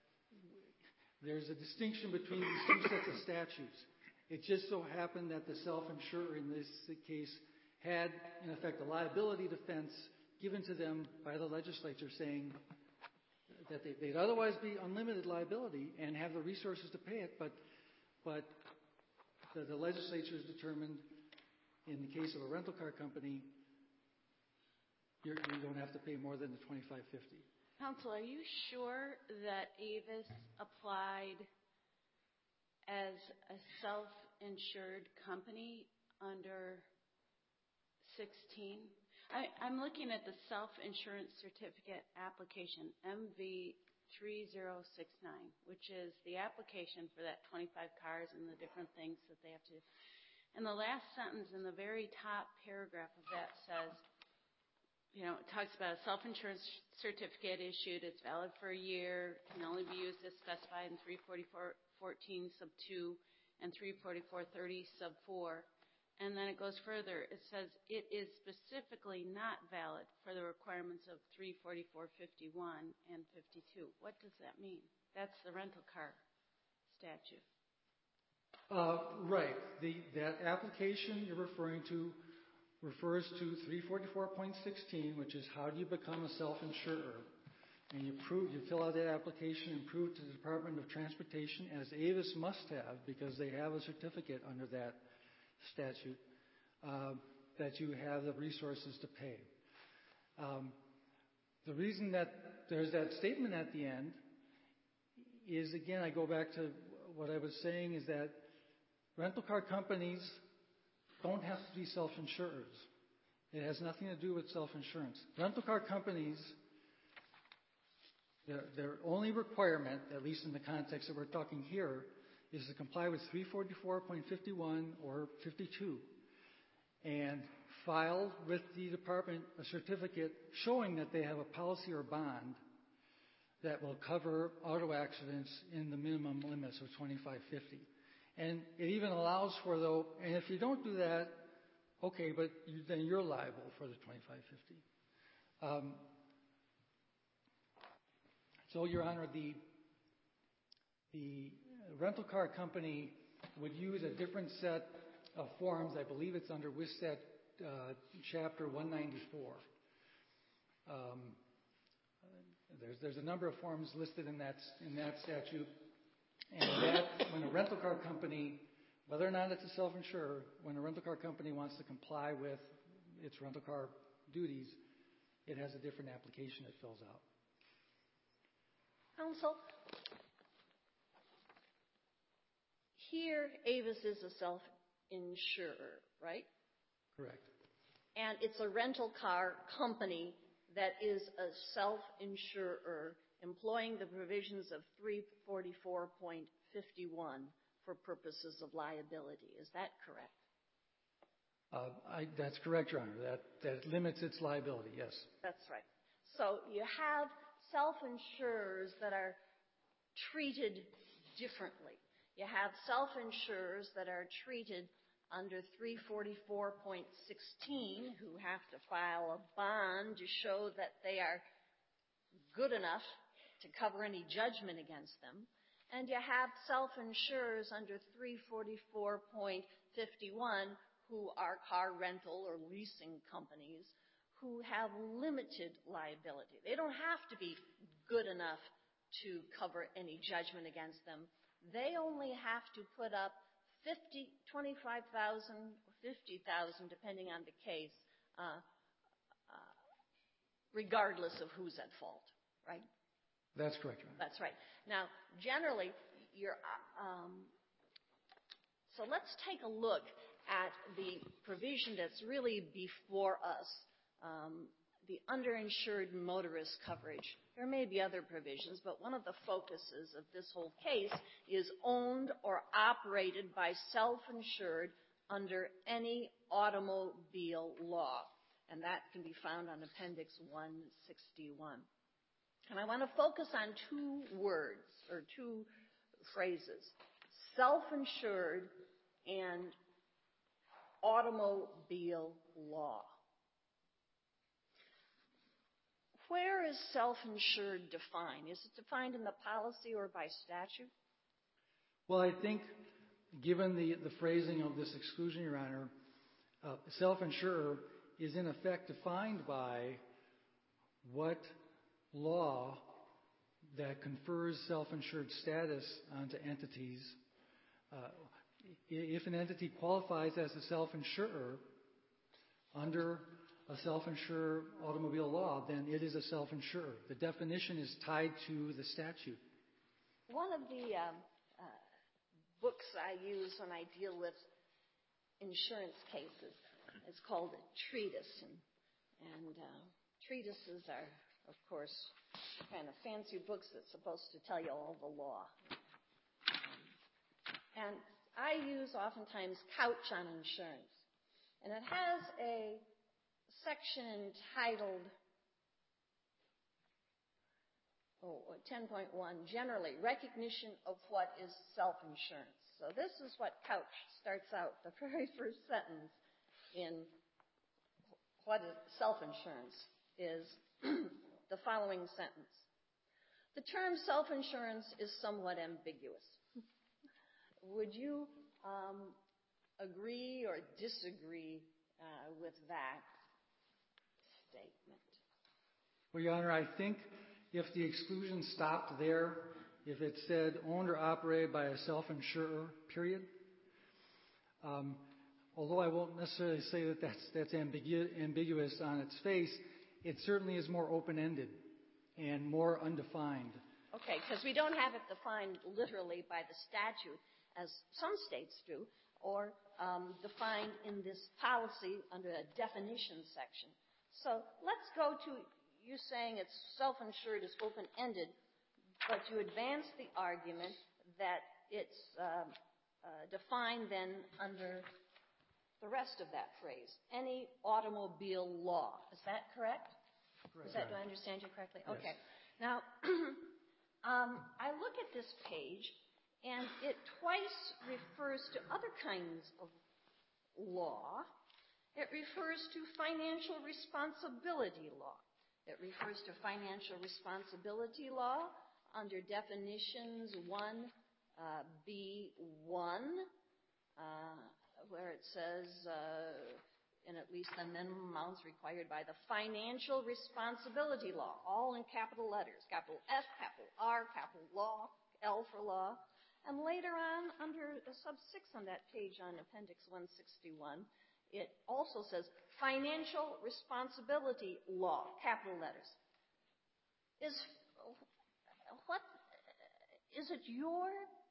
there's a distinction between these two sets of statutes. It just so happened that the self-insurer in this case had, in effect, a liability defense given to them by the legislature saying that they, they'd otherwise be unlimited liability and have the resources to pay it, but but the, the legislature has determined in the case of a rental car company, you're, you don't have to pay more than the twenty-five fifty. Counsel, are you sure that Avis applied as a self-insured company under sixteen? I, I'm looking at the self-insurance certificate application, M V three zero six nine, which is the application for that twenty-five cars and the different things that they have to do. And the last sentence in the very top paragraph of that says, you know, it talks about a self-insurance certificate issued. It's valid for a year, can only be used as specified in three forty-four fourteen sub two and three forty-four thirty sub four. And then it goes further. It says it is specifically not valid for the requirements of three forty-four fifty-one and fifty-two. What does that mean? That's the rental car statute. Uh, right. The, that application you're referring to refers to three forty-four point sixteen, which is how do you become a self-insurer. And you prove, you fill out that application and prove to the Department of Transportation, as Avis must have, because they have a certificate under that statute, uh, that you have the resources to pay. Um, the reason that there's that statement at the end is, again, I go back to what I was saying, is that rental car companies don't have to be self-insurers. It has nothing to do with self-insurance. Rental car companies, their, their only requirement, at least in the context that we're talking here, is to comply with three forty-four point fifty-one or fifty-two and file with the department a certificate showing that they have a policy or bond that will cover auto accidents in the minimum limits of twenty-five fifty. And it even allows for, though, and if you don't do that, okay, but you, then you're liable for the twenty-five fifty. Um, so, Your Honor, the the rental car company would use a different set of forms. I believe it's under W I S T uh, Chapter one ninety-four. Um, there's there's a number of forms listed in that in that statute, and that when a rental car company, whether or not it's a self-insurer, when a rental car company wants to comply with its rental car duties, it has a different application it fills out. Counsel, here Avis is a self-insurer, right? Correct. And it's a rental car company that is a self-insurer employing the provisions of three forty-four point fifty-one for purposes of liability. Is that correct? Uh, I, that's correct, Your Honor. That, that limits its liability, yes. That's right. So you have self-insurers that are treated differently. You have self-insurers that are treated under three forty-four point sixteen who have to file a bond to show that they are good enough to cover any judgment against them. And you have self-insurers under three forty-four point fifty-one who are car rental or leasing companies who have limited liability. They don't have to be good enough to cover any judgment against them. They only have to put up fifty, twenty-five thousand, fifty thousand, depending on the case, uh, uh, regardless of who's at fault, right? That's correct, Your Honor. That's right. Now, generally, you're, um, so let's take a look at the provision that's really before us, um, the underinsured motorist coverage. There may be other provisions, but one of the focuses of this whole case is owned or operated by self-insured under any automobile law. And that can be found on Appendix one sixty-one. And I want to focus on two words or two phrases, self-insured and automobile law. Where is self-insured defined? Is it defined in the policy or by statute? Well, I think, given the, the phrasing of this exclusion, Your Honor, uh, self-insurer is in effect defined by what law that confers self-insured status onto entities. Uh, if an entity qualifies as a self-insurer under a self-insurer automobile law, then it is a self-insurer. The definition is tied to the statute. One of the um, uh, books I use when I deal with insurance cases is called a treatise. And, and uh, treatises are, of course, kind of fancy books that's supposed to tell you all the law. Um, and I use oftentimes Couch on Insurance. And it has a section entitled oh, ten point one, generally, recognition of what is self-insurance. So this is what Couch starts out, the very first sentence in what is self-insurance is the following sentence. The term self-insurance is somewhat ambiguous. Would you um, agree or disagree uh, with that statement? Well, Your Honor, I think if the exclusion stopped there, if it said owned or operated by a self-insurer, period, um, although I won't necessarily say that that's, that's ambigu- ambiguous on its face, it certainly is more open-ended and more undefined. Okay, because we don't have it defined literally by the statute, as some states do, or um, defined in this policy under a definition section. So let's go to, you're saying it's self-insured is open-ended, but you advance the argument that it's um, uh, defined then under the rest of that phrase, any automobile law. Is that correct? Correct. Is that, do I understand you correctly? Yes. Okay. Now, um, I look at this page, and it twice refers to other kinds of law. It refers to financial responsibility law. It refers to financial responsibility law under definitions one B one, uh, where it says uh, in at least the minimum amounts required by the financial responsibility law, all in capital letters, capital F, capital R, capital law, L for law. And later on, under uh, sub six on that page on Appendix one sixty-one, it also says financial responsibility law, capital letters. Is what is it your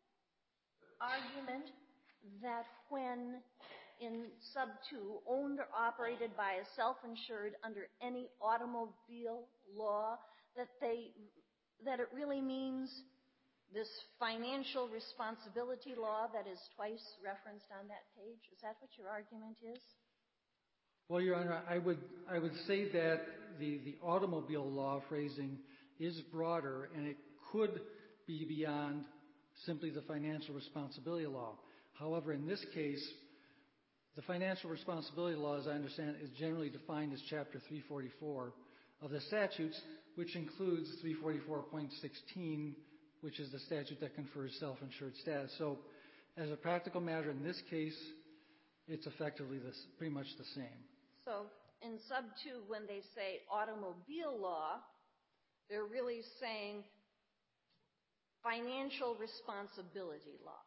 argument that when in sub two, owned or operated by a self-insured under any automobile law, that they that it really means this financial responsibility law that is twice referenced on that page? Is that what your argument is? Well, Your Honor, I would I would say that the, the automobile law phrasing is broader, and it could be beyond simply the financial responsibility law. However, in this case, the financial responsibility law, as I understand it, is generally defined as Chapter three forty-four of the statutes, which includes three forty-four point sixteen, which is the statute that confers self-insured status. So, as a practical matter, in this case, it's effectively this, pretty much the same. So, in sub two, when they say automobile law, they're really saying financial responsibility law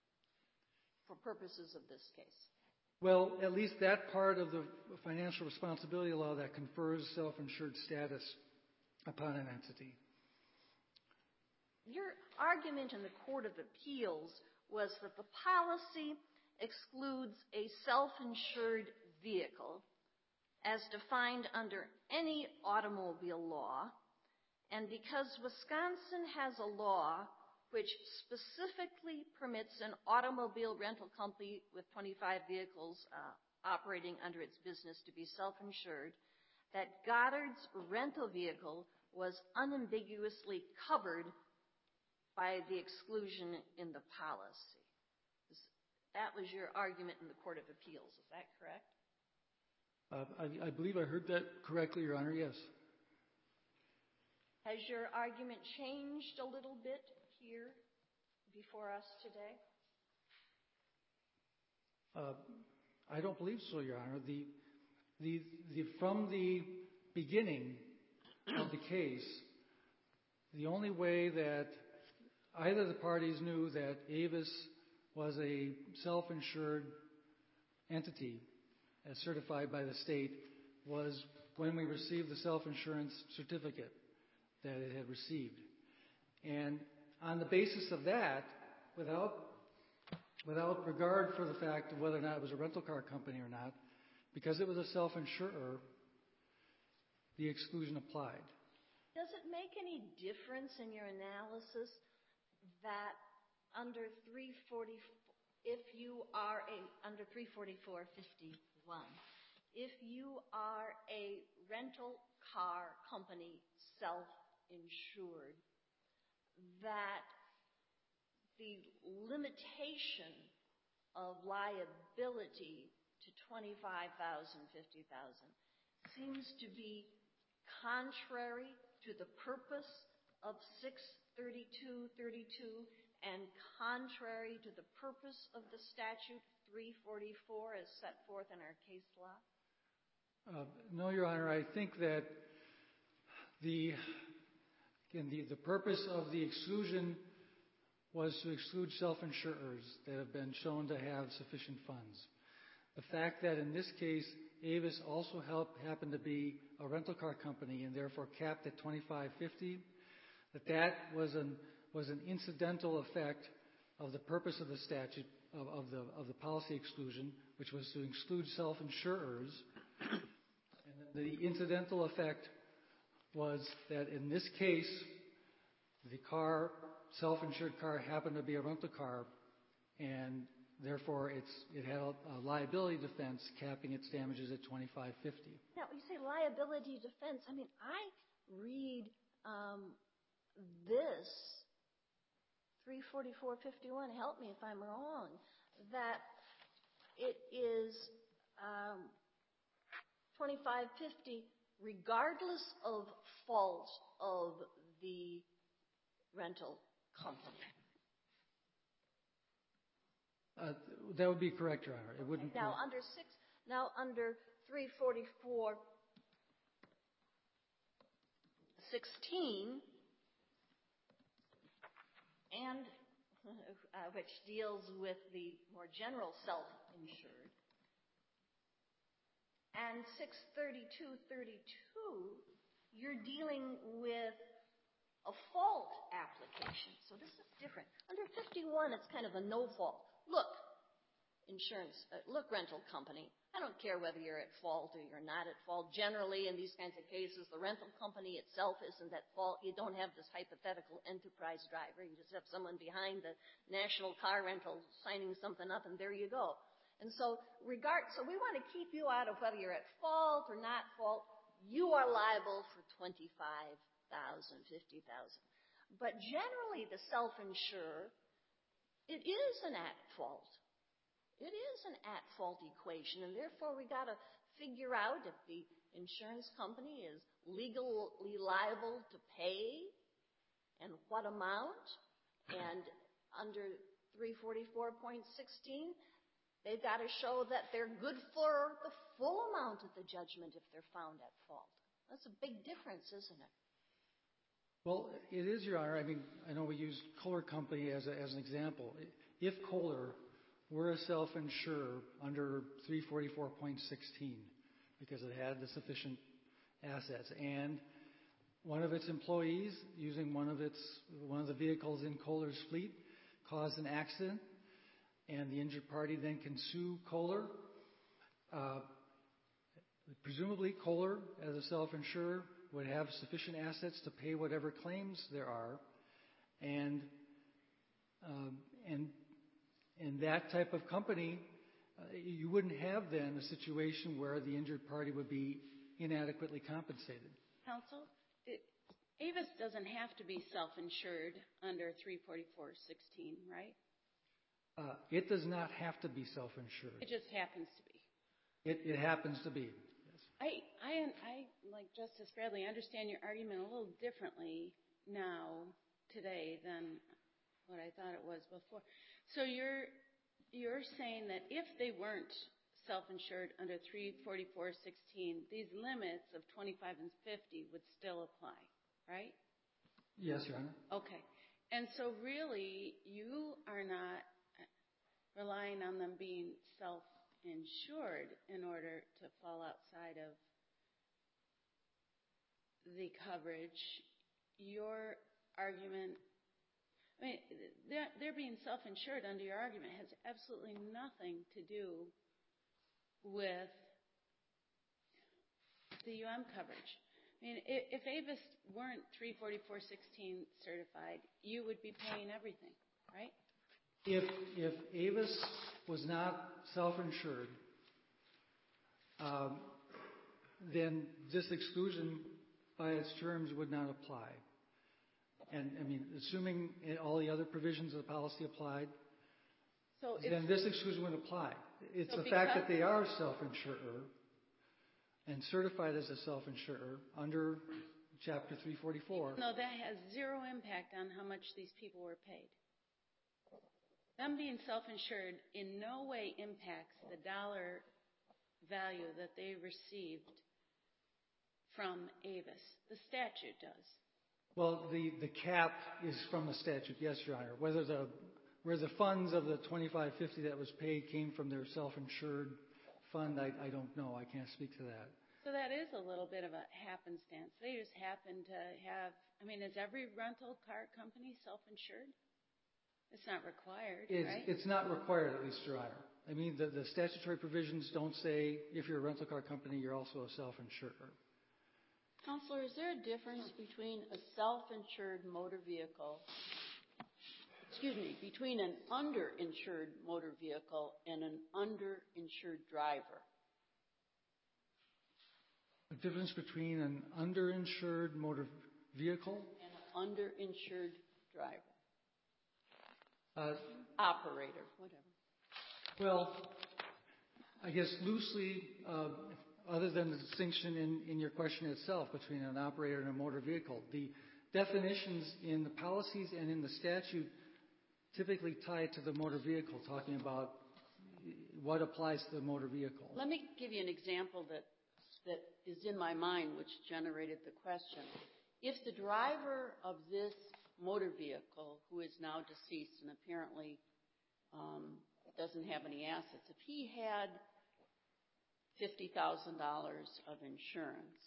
for purposes of this case. Well, at least that part of the financial responsibility law that confers self-insured status upon an entity. Your argument in the Court of Appeals was that the policy excludes a self-insured vehicle as defined under any automobile law, and because Wisconsin has a law which specifically permits an automobile rental company with twenty-five vehicles uh, operating under its business to be self-insured, that Goddard's rental vehicle was unambiguously covered by the exclusion in the policy. That was your argument in the Court of Appeals. Is that correct? Uh, I, I believe I heard that correctly, Your Honor, yes. Has your argument changed a little bit here before us today? Uh, I don't believe so, Your Honor. The, the, the, from the beginning of the case, the only way that either the parties knew that Avis was a self-insured entity as certified by the state was when we received the self-insurance certificate that it had received. And on the basis of that, without, without regard for the fact of whether or not it was a rental car company or not, because it was a self-insurer, the exclusion applied. Does it make any difference in your analysis that under three forty, if you are a, under three forty-four fifty-one, if you are a rental car company self-insured, that the limitation of liability to twenty-five thousand dollars, fifty thousand dollars seems to be contrary to the purpose of six thirty-two thirty-two and contrary to the purpose of the statute three forty-four as set forth in our case law? Uh, no, Your Honor. I think that the, again, the, the purpose of the exclusion was to exclude self-insurers that have been shown to have sufficient funds. The fact that in this case, Avis also help, happened to be a rental car company and therefore capped at twenty-five fifty, that that was an, was an incidental effect of the purpose of the statute, of, of, the, of the policy exclusion, which was to exclude self-insurers. And the incidental effect was that in this case, the car, self-insured car, happened to be a rental car, and therefore it's, it had a, a liability defense capping its damages at twenty-five fifty. Now, you say liability defense. I mean, I read um, this, three forty-four fifty-one, help me if I'm wrong, that it is um, twenty-five fifty regardless of fault of the rental company. Uh, that would be correct, Your Honor. It wouldn't. Now, under six, now under three forty-four sixteen, and uh, which deals with the more general self-insured, and six thirty-two thirty-two, you're dealing with a fault application. So this is different. Under fifty-one, it's kind of a no fault. Look, insurance, uh, look, rental company, I don't care whether you're at fault or you're not at fault. Generally, in these kinds of cases, the rental company itself isn't at fault. You don't have this hypothetical enterprise driver. You just have someone behind the national car rental signing something up, and there you go. And so, regard, so we want to keep you out of whether you're at fault or not fault. You are liable for twenty-five thousand dollars, fifty thousand dollars. But generally, the self-insurer, it is an at-fault. It is an at-fault equation, and therefore we got to figure out if the insurance company is legally liable to pay and what amount. And under three forty-four sixteen, they've got to show that they're good for the full amount of the judgment if they're found at fault. That's a big difference, isn't it? Well, it is, Your Honor. I mean, I know we use Kohler Company as, a, as an example. If Kohler were a self-insurer under three forty-four sixteen because it had the sufficient assets, and one of its employees, using one of its one of the vehicles in Kohler's fleet, caused an accident, and the injured party then can sue Kohler, uh, presumably Kohler, as a self-insurer, would have sufficient assets to pay whatever claims there are, and um, and and that type of company, uh, you wouldn't have then a situation where the injured party would be inadequately compensated. Counsel, it, Avis doesn't have to be self-insured under three forty-four sixteen, right? Uh, it does not have to be self-insured. It just happens to be. It, it happens to be. I, I, I, like Justice Bradley, understand your argument a little differently now, today, than what I thought it was before. So you're, you're saying that if they weren't self-insured under three forty-four sixteen, these limits of twenty-five and fifty would still apply, right? Yes, Your Honor. Okay. And so really, you are not relying on them being self-insured in order to fall outside of the coverage. Your argument, I mean, they're, they're being self-insured under your argument has absolutely nothing to do with the U M coverage. I mean, if Avis weren't three forty-four sixteen certified, you would be paying everything, right? If if Avis was not self-insured, um, then this exclusion by its terms would not apply. And, I mean, assuming all the other provisions of the policy applied, so then this exclusion would apply. It's so the fact that they are self-insurer and certified as a self-insurer under Chapter three forty-four. No, that has zero impact on how much these people were paid. Them being self-insured in no way impacts the dollar value that they received from Avis. The statute does. Well, the, the cap is from the statute, yes, Your Honor. Whether the where the funds of the twenty-five fifty that was paid came from their self-insured fund, I, I don't know. I can't speak to that. So that is a little bit of a happenstance. They just happen to have, I mean, is every rental car company self-insured? It's not required, It's, right? it's not required, at least, Your Honor. I mean, the, the statutory provisions don't say if you're a rental car company, you're also a self-insurer. Counselor, is there a difference between a self-insured motor vehicle, excuse me, between an underinsured motor vehicle and an underinsured driver? The difference between an underinsured motor vehicle And an underinsured driver, uh, operator, whatever. well, I guess loosely, uh, other than the distinction in, in your question itself between an operator and a motor vehicle, the definitions in the policies and in the statute typically tie to the motor vehicle, talking about what applies to the motor vehicle. Let me give you an example that that is in my mind, which generated the question. If the driver of this motor vehicle, who is now deceased and apparently um, doesn't have any assets, if he had fifty thousand dollars of insurance,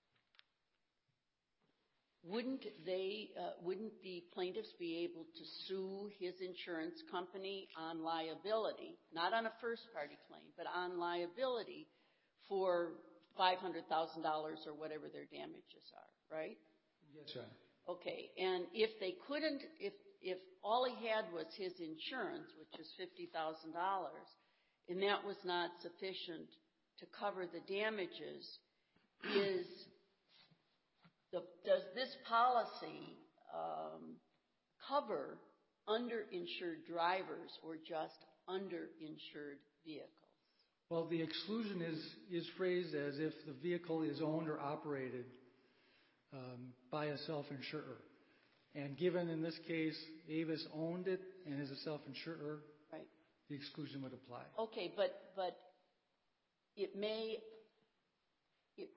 wouldn't they, uh, wouldn't the plaintiffs be able to sue his insurance company on liability, not on a first-party claim, but on liability for five hundred thousand dollars or whatever their damages are, right? Yes, Your Honor. Okay, and if they couldn't, if if all he had was his insurance, which is fifty thousand dollars, and that was not sufficient to cover the damages, is the, does this policy um, cover underinsured drivers or just underinsured vehicles? Well, the exclusion is, is phrased as if the vehicle is owned or operated um, by a self-insurer. And given in this case, Avis owned it and is a self-insurer, right, the exclusion would apply. Okay, but but it may. It,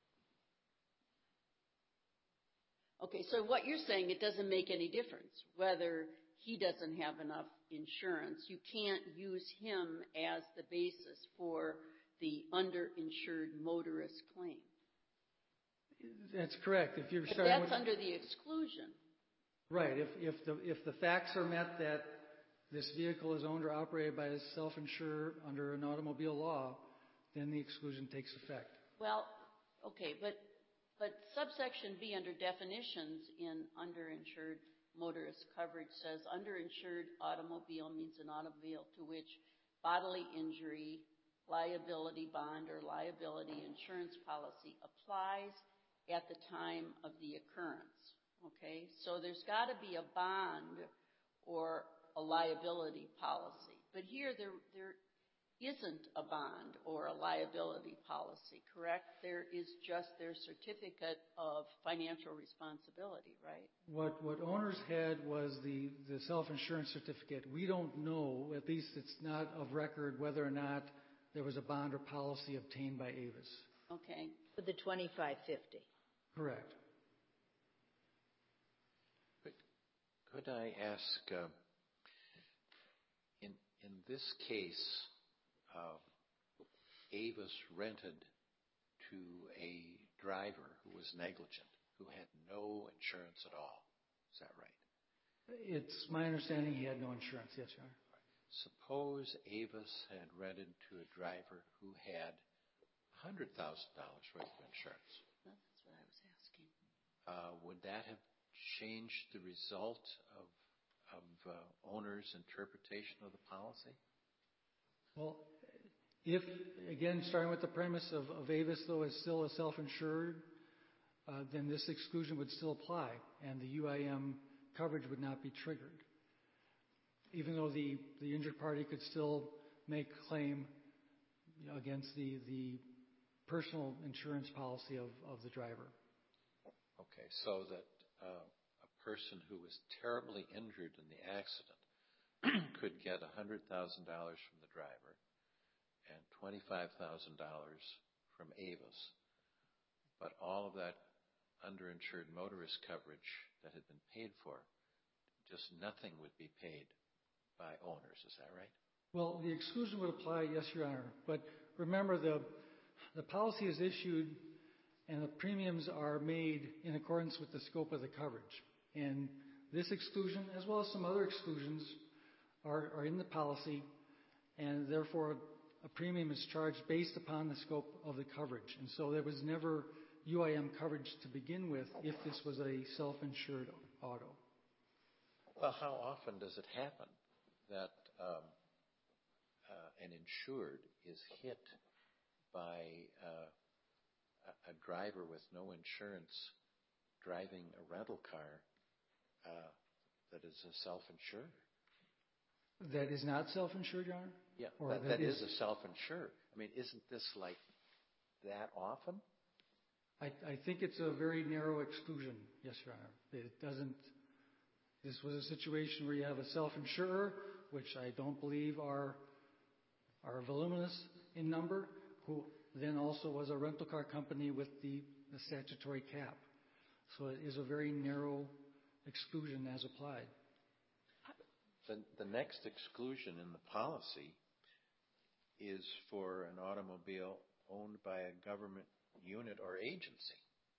okay, so what you're saying, it doesn't make any difference whether he doesn't have enough insurance. You can't use him as the basis for the underinsured motorist claim. That's correct. If you're But starting that's with, under the exclusion. right. If if the if the facts are met that this vehicle is owned or operated by a self-insurer under an automobile law, then the exclusion takes effect. Well, okay, but but subsection B under definitions in underinsured motorist coverage says underinsured automobile means an automobile to which bodily injury, liability bond, or liability insurance policy applies at the time of the occurrence. Okay, so there's got to be a bond or a liability policy. But here there there isn't a bond or a liability policy, correct? There is just their certificate of financial responsibility, right? What what owners had was the, the self-insurance certificate. We don't know, at least it's not of record, whether or not there was a bond or policy obtained by Avis. Okay. For the twenty-five fifty. Correct. But could I ask, uh, in in this case, uh, Avis rented to a driver who was negligent, who had no insurance at all. Is that right? It's my understanding he had no insurance. Yes, Your Honor. Suppose Avis had rented to a driver who had one hundred thousand dollars worth of insurance. That's what I was asking. Uh, would that have changed the result of, of uh, owner's interpretation of the policy? Well, if, again, starting with the premise of, of Avis, though, is still a self-insured, uh, then this exclusion would still apply, and the U I M coverage would not be triggered, even though the, the injured party could still make claim you know, against the, the personal insurance policy of, of the driver. Okay, so that uh, a person who was terribly injured in the accident could get one hundred thousand dollars from the driver and twenty-five thousand dollars from Avis, but all of that underinsured motorist coverage that had been paid for, just nothing would be paid by owners. Is that right? Well, the exclusion would apply, yes, Your Honor. But remember, the, the policy is issued and the premiums are made in accordance with the scope of the coverage. And this exclusion, as well as some other exclusions, are, are in the policy, and therefore a premium is charged based upon the scope of the coverage. And so there was never U I M coverage to begin with if this was a self-insured auto. Well, how often does it happen that um, uh, an insured is hit by uh, a, a driver with no insurance driving a rental car uh, that is a self-insured? That is not self-insured, Your Honor? Yeah, or that, that, that is, is a self-insured. I mean, isn't this like that often? I, I think it's a very narrow exclusion, yes, Your Honor. It doesn't. This was a situation where you have a self-insurer, which I don't believe are are voluminous in number, who then also was a rental car company with the, the statutory cap. So it is a very narrow exclusion as applied. The, the next exclusion in the policy is for an automobile owned by a government unit or agency.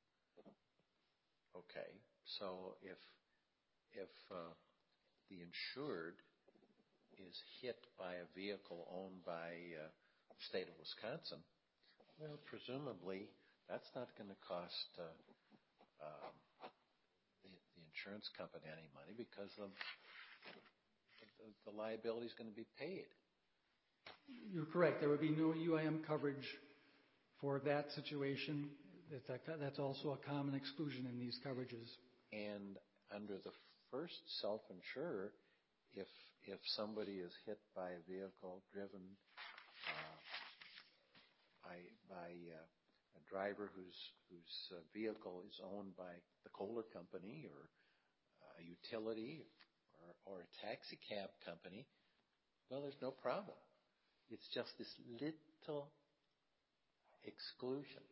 Okay, so if if uh, the insured is hit by a vehicle owned by uh, the state of Wisconsin, well, presumably that's not going to cost uh, um, the, the insurance company any money because of the, the liability is going to be paid. You're correct. There would be no U I M coverage for that situation. That's also a common exclusion in these coverages. And under the first self-insurer, if if somebody is hit by a vehicle driven uh, by by uh, a driver whose whose uh, vehicle is owned by the Kohler Company or a utility or, or a taxi cab company, well, there's no problem. It's just this little exclusion.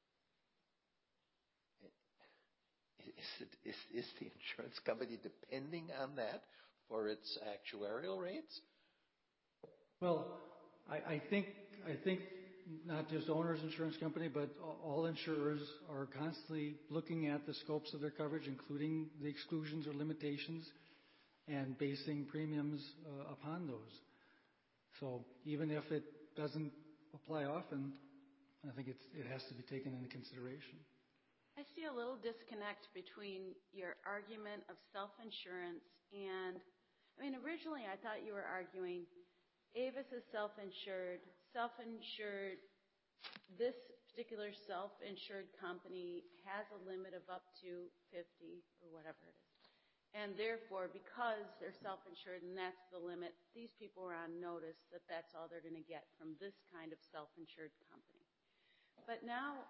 Is, it, is, is the insurance company depending on that for its actuarial rates? Well, I, I think I think not just owners insurance company, but all insurers are constantly looking at the scopes of their coverage, including the exclusions or limitations, and basing premiums uh, upon those. So even if it doesn't apply often, I think it's, it has to be taken into consideration. I see a little disconnect between your argument of self-insurance and, I mean, originally I thought you were arguing Avis is self-insured, self-insured, this particular self-insured company has a limit of up to fifty or whatever it is. And therefore, because they're self-insured and that's the limit, these people are on notice that that's all they're going to get from this kind of self-insured company. But now,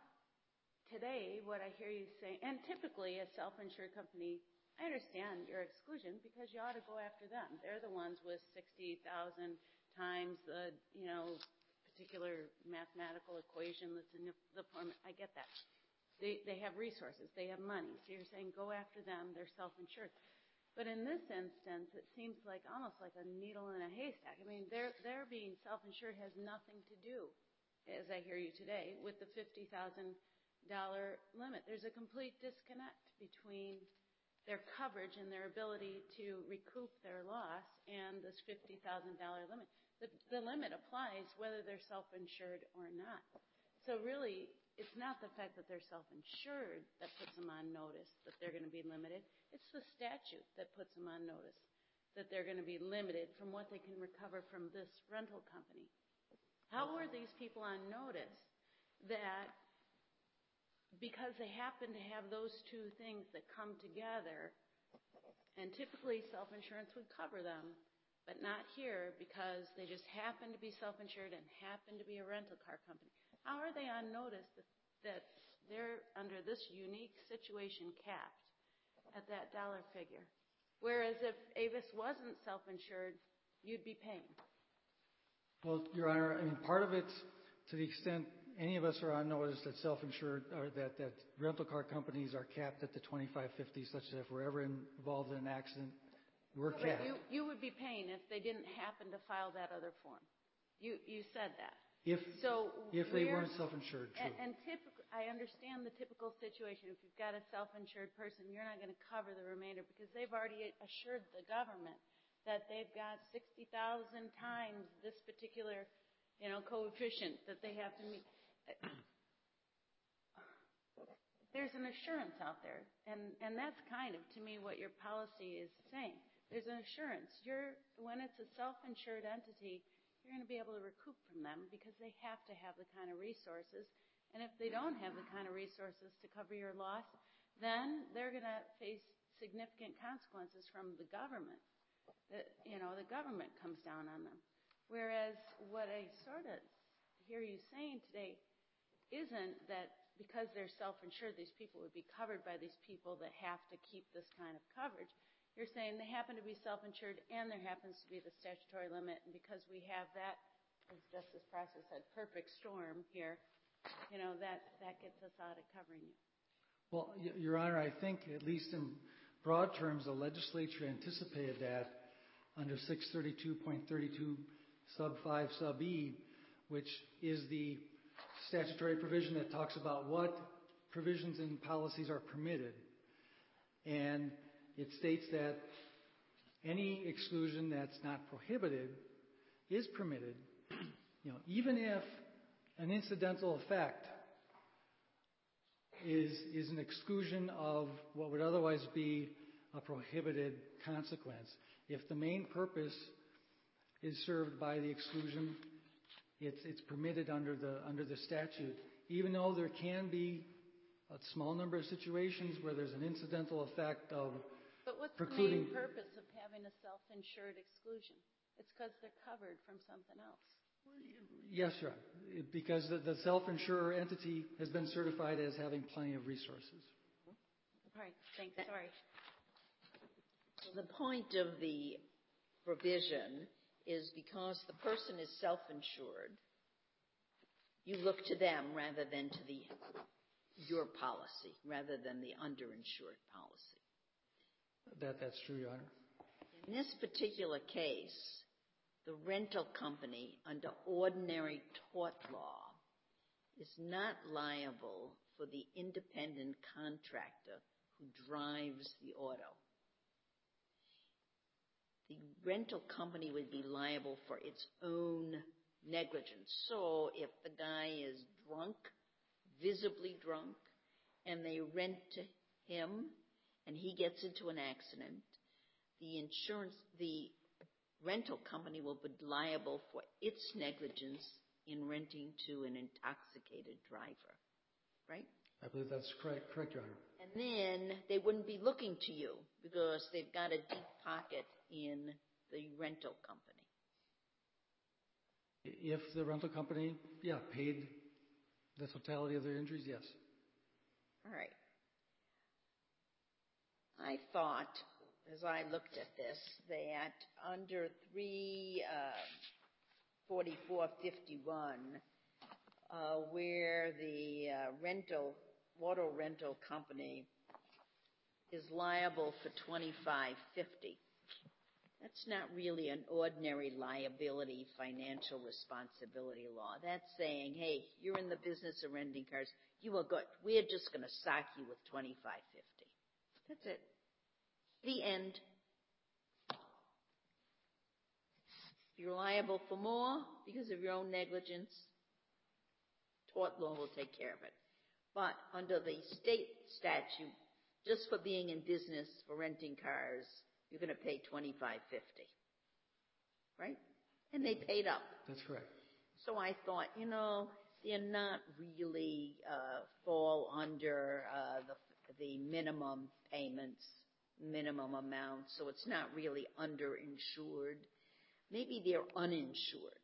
today, what I hear you saying, and typically a self-insured company, I understand your exclusion because you ought to go after them. They're the ones with sixty thousand times the, you know, particular mathematical equation that's in the form. I get that. They, they have resources. They have money. So you're saying go after them. They're self-insured. But in this instance, it seems like almost like a needle in a haystack. I mean, their their being self-insured has nothing to do, as I hear you today, with the fifty thousand dollar limit. There's a complete disconnect between their coverage and their ability to recoup their loss and this fifty thousand dollar limit. The, the limit applies whether they're self-insured or not. So really, it's not the fact that they're self-insured that puts them on notice that they're going to be limited. It's the statute that puts them on notice that they're going to be limited from what they can recover from this rental company. How are these people on notice that because they happen to have those two things that come together, and typically self-insurance would cover them, but not here because they just happen to be self-insured and happen to be a rental car company? How are they on notice that, that they're under this unique situation capped at that dollar figure? Whereas if Avis wasn't self-insured, you'd be paying. Well, Your Honor, I mean, part of it's to the extent any of us are on notice that self-insured or that, that rental car companies are capped at the twenty-five fifty, such that if we're ever involved in an accident we're But capped. you, you would be paying if they didn't happen to file that other form. You, you said that. If, So if they where- weren't self-insured, true. And, and typically, I understand the typical situation. If you've got a self-insured person, you're not going to cover the remainder because they've already assured the government that they've got sixty thousand times this particular, you know, coefficient that they have to meet. There's an assurance out there, and, and that's kind of, to me, what your policy is saying. There's an assurance. You're, when it's a self-insured entity, you're going to be able to recoup from them because they have to have the kind of resources. And if they don't have the kind of resources to cover your loss, then they're going to face significant consequences from the government. The, you know, the government comes down on them. Whereas what I sort of hear you saying today isn't that because they're self-insured, these people would be covered by these people that have to keep this kind of coverage. You're saying they happen to be self-insured and there happens to be the statutory limit, and because we have that, as Justice Prosser said, perfect storm here, you know, that, that gets us out of covering you. Well, Y- Your Honor, I think, at least in broad terms, the legislature anticipated that under six thirty-two point thirty-two sub five sub E, which is the statutory provision that talks about what provisions in policies are permitted. And it states that any exclusion that's not prohibited is permitted, you know, even if an incidental effect is, is an exclusion of what would otherwise be a prohibited consequence. If the main purpose is served by the exclusion, it's, it's permitted under the, under the statute, even though there can be a small number of situations where there's an incidental effect of But what's precluding. the main purpose of having a self-insured exclusion? It's because they're covered from something else. Yes, Your Honor, because the, the self-insurer entity has been certified as having plenty of resources. All right, thanks, sorry. The point of the provision is because the person is self-insured, you look to them rather than to the your policy, rather than the underinsured policy. That, that's true, Your Honor. In this particular case, the rental company, under ordinary tort law, is not liable for the independent contractor who drives the auto. The rental company would be liable for its own negligence. So if the guy is drunk, visibly drunk, and they rent to him and he gets into an accident, the insurance, the rental company will be liable for its negligence in renting to an intoxicated driver, right? I believe that's correct, correct, Your Honor. And then they wouldn't be looking to you because they've got a deep pocket in the rental company. If the rental company, yeah, paid the totality of their injuries, yes. All right. I thought, as I looked at this, that under three forty-four fifty-one, uh, where the uh, rental, auto rental company is liable for twenty-five fifty, that's not really an ordinary liability financial responsibility law. That's saying, hey, you're in the business of renting cars. You are good. We're just going to sock you with twenty-five fifty. That's it. The end. If you're liable for more because of your own negligence, tort law will take care of it. But under the state statute, just for being in business for renting cars, you're going to pay twenty-five fifty, right? And they paid up. That's correct. So I thought, you know, they're not really uh, fall under uh, the the minimum payments, minimum amounts, so it's not really underinsured. Maybe they're uninsured.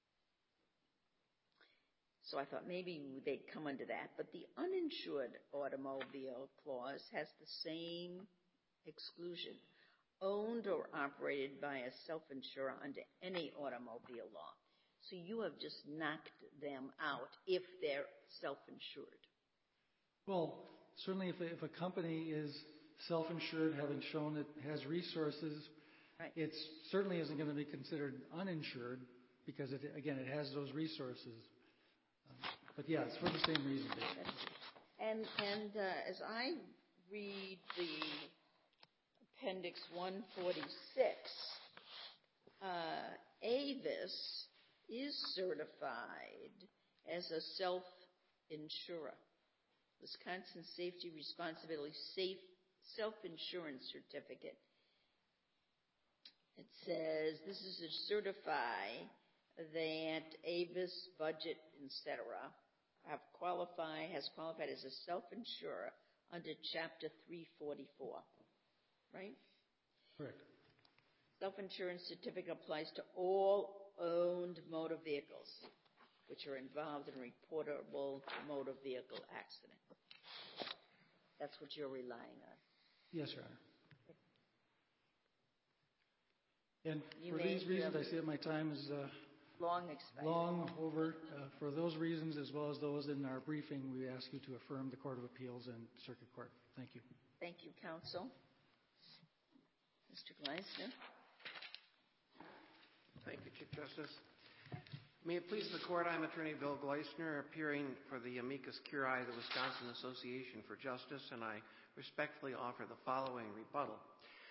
So I thought maybe they'd come under that. But the uninsured automobile clause has the same exclusion. Owned or operated by a self-insurer under any automobile law. So you have just knocked them out if they're self-insured. Well, certainly if a, if a company is self-insured, having shown it has resources, Right. It certainly isn't going to be considered uninsured because, it, again, it has those resources. Um, but, yeah, it's for the same reason. And, and uh, as I read the Appendix one forty-six, uh, Avis is certified as a self-insurer. Wisconsin Safety Responsibility Safe Self-Insurance Certificate. It says this is to certify that Avis, Budget, et cetera have qualified, has qualified as a self-insurer under Chapter three forty-four, right? Correct. Self-insurance certificate applies to all owned motor vehicles which are involved in a reportable motor vehicle accident. That's what you're relying on. Yes, Your Honor. And You for may these reasons, have I see that my time is uh, long expired. long over. Uh, for those reasons, as well as those in our briefing, we ask you to affirm the Court of Appeals and Circuit Court. Thank you. Thank you, counsel. Mister Gleisner. Thank you, Chief Justice. May it please the Court, I'm Attorney Bill Gleisner, appearing for the amicus curiae, the Wisconsin Association for Justice, and I respectfully offer the following rebuttal.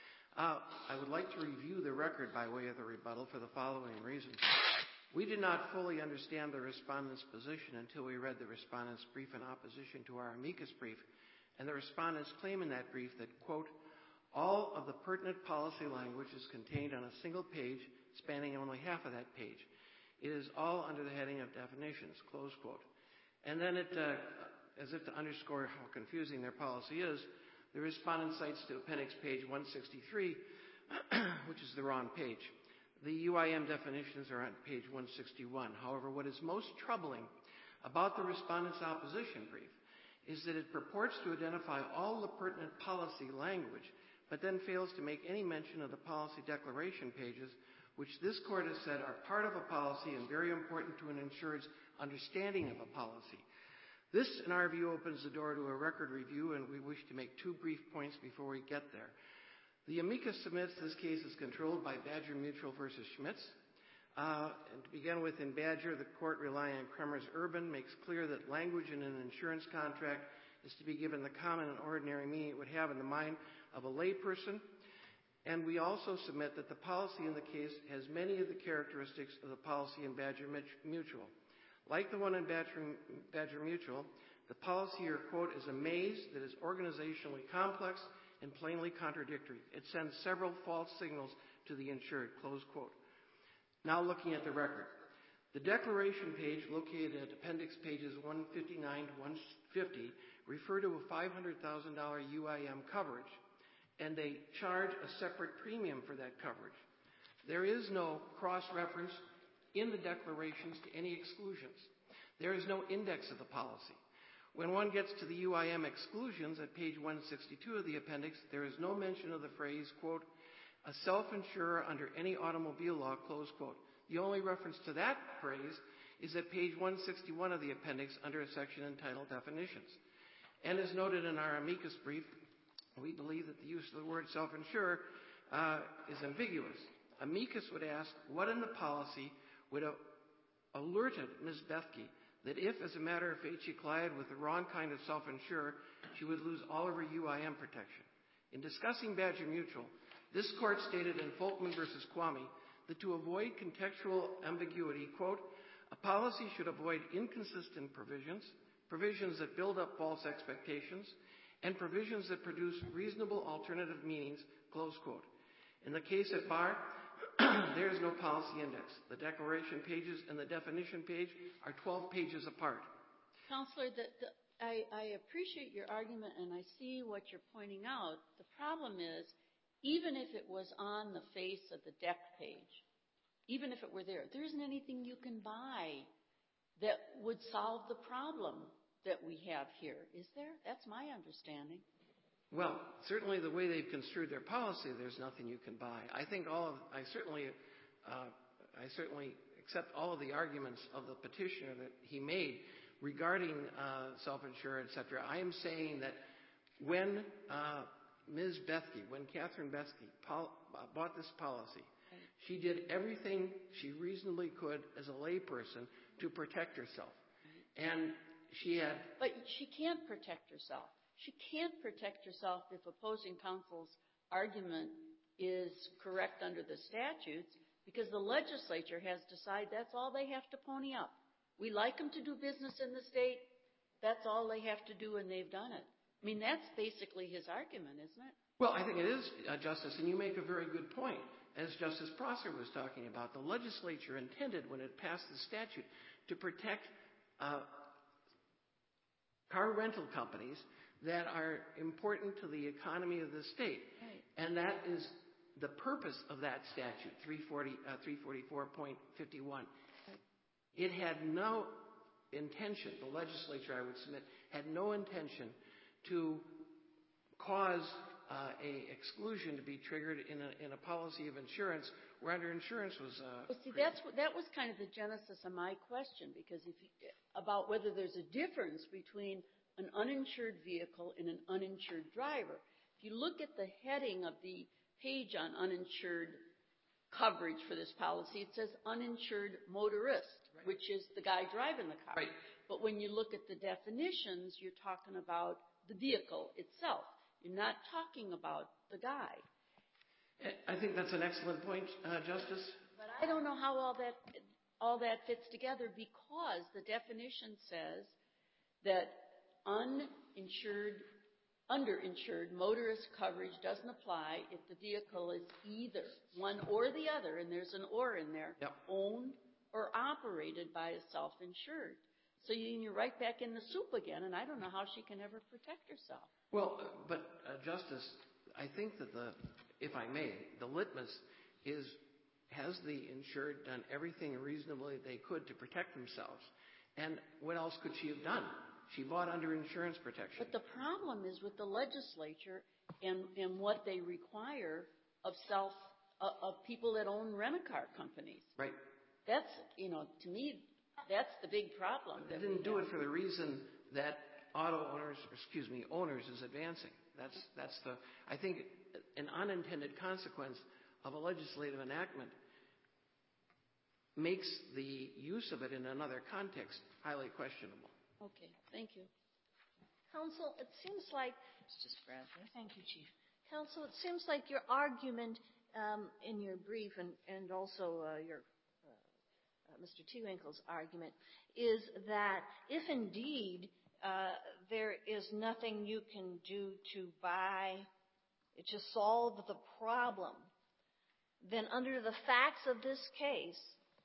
Uh, I would like to review the record by way of the rebuttal for the following reasons. We did not fully understand the respondent's position until we read the respondent's brief in opposition to our amicus brief, and the respondents claim in that brief that, quote, all of the pertinent policy language is contained on a single page spanning only half of that page. It is all under the heading of definitions, close quote. And then it, uh, as if to underscore how confusing their policy is, the respondent cites to appendix page one sixty-three, which is the wrong page. The U I M definitions are on page one sixty-one. However, what is most troubling about the respondent's opposition brief is that it purports to identify all the pertinent policy language, but then fails to make any mention of the policy declaration pages, which this Court has said are part of a policy and very important to an insured's understanding of a policy. This, in our view, opens the door to a record review, and we wish to make two brief points before we get there. The amicus submits this case is controlled by Badger Mutual versus Schmitz. Uh, and to begin with, in Badger, the Court, relying on Kremers Urban, makes clear that language in an insurance contract is to be given the common and ordinary meaning it would have in the mind of a layperson. And we also submit that the policy in the case has many of the characteristics of the policy in Badger Mutual. Like the one in Badger, Badger Mutual, the policy here, quote, is a maze that is organizationally complex and plainly contradictory. It sends several false signals to the insured, close quote. Now looking at the record. The declaration page located at appendix pages one fifty-nine to one fifty refer to a five hundred thousand dollars U I M coverage, and they charge a separate premium for that coverage. There is no cross-reference in the declarations to any exclusions. There is no index of the policy. When one gets to the U I M exclusions at page one sixty-two of the appendix, there is no mention of the phrase, quote, a self-insurer under any automobile law, close quote. The only reference to that phrase is at page one sixty-one of the appendix under a section entitled Definitions. And as noted in our amicus brief, we believe that the use of the word self-insurer uh, is ambiguous. Amicus would ask what in the policy would have alerted Miz Bethke that if, as a matter of fate, she collided with the wrong kind of self-insurer, she would lose all of her U I M protection. In discussing Badger Mutual, this Court stated in Folkman versus Kwame that to avoid contextual ambiguity, quote, a policy should avoid inconsistent provisions, provisions that build up false expectations, and provisions that produce reasonable alternative meanings, close quote. In the case at bar, there is no policy index. The declaration pages and the definition page are twelve pages apart. Counselor, the, the, I, I appreciate your argument and I see what you're pointing out. The problem is, even if it was on the face of the deck page, even if it were there, there isn't anything you can buy that would solve the problem that we have here, is there? That's my understanding. Well, certainly the way they've construed their policy, there's nothing you can buy. I think all of, I certainly, uh, I certainly accept all of the arguments of the petitioner that he made regarding uh, self-insured, et cetera. I am saying that when uh, Miz Bethke, when Catherine Bethke pol- bought this policy, she did everything she reasonably could as a layperson to protect herself. And she had... But she can't protect herself. She can't protect herself if opposing counsel's argument is correct under the statutes, because the legislature has decided that's all they have to pony up. We like them to do business in the state. That's all they have to do, and they've done it. I mean, that's basically his argument, isn't it? Well, I think it is, uh, Justice, and you make a very good point. As Justice Prosser was talking about, the legislature intended, when it passed the statute, to protect uh, car rental companies that are important to the economy of the state. Right. And that is the purpose of that statute, three forty-four point fifty-one. Right. It had no intention, the legislature, I would submit, had no intention to cause uh, a exclusion to be triggered in a, in a policy of insurance where underinsurance was uh, well, see, that's what, that was kind of the genesis of my question, because if you, about whether there's a difference between an uninsured vehicle and an uninsured driver. If you look at the heading of the page on uninsured coverage for this policy, it says uninsured motorist, right, which is the guy driving the car. Right. But when you look at the definitions, you're talking about the vehicle itself. You're not talking about the guy. I think that's an excellent point, uh, Justice. But I don't know how all that all that fits together, because the definition says that uninsured, underinsured motorist coverage doesn't apply if the vehicle is either one or the other, and there's an or in there, yep, owned or operated by a self-insured. So you're right back in the soup again, and I don't know how she can ever protect herself. Well, but uh, Justice, I think that the, if I may, the litmus is, has the insured done everything reasonably they could to protect themselves? And what else could she have done? She bought under insurance protection. But the problem is with the legislature and, and what they require of self, uh, of people that own rent-a-car companies. Right. That's, you know, to me, that's the big problem. They didn't do it for the reason that auto owners, excuse me, owners is advancing. That's, that's the, I think, an unintended consequence of a legislative enactment makes the use of it in another context highly questionable. Okay, thank you. Counsel, it seems like... Mister Bradley. Thank you, Chief. Counsel, it seems like your argument um, in your brief and, and also uh, your uh, uh, Mister Tewinkle's argument is that if indeed uh, there is nothing you can do to buy, to solve the problem, then under the facts of this case,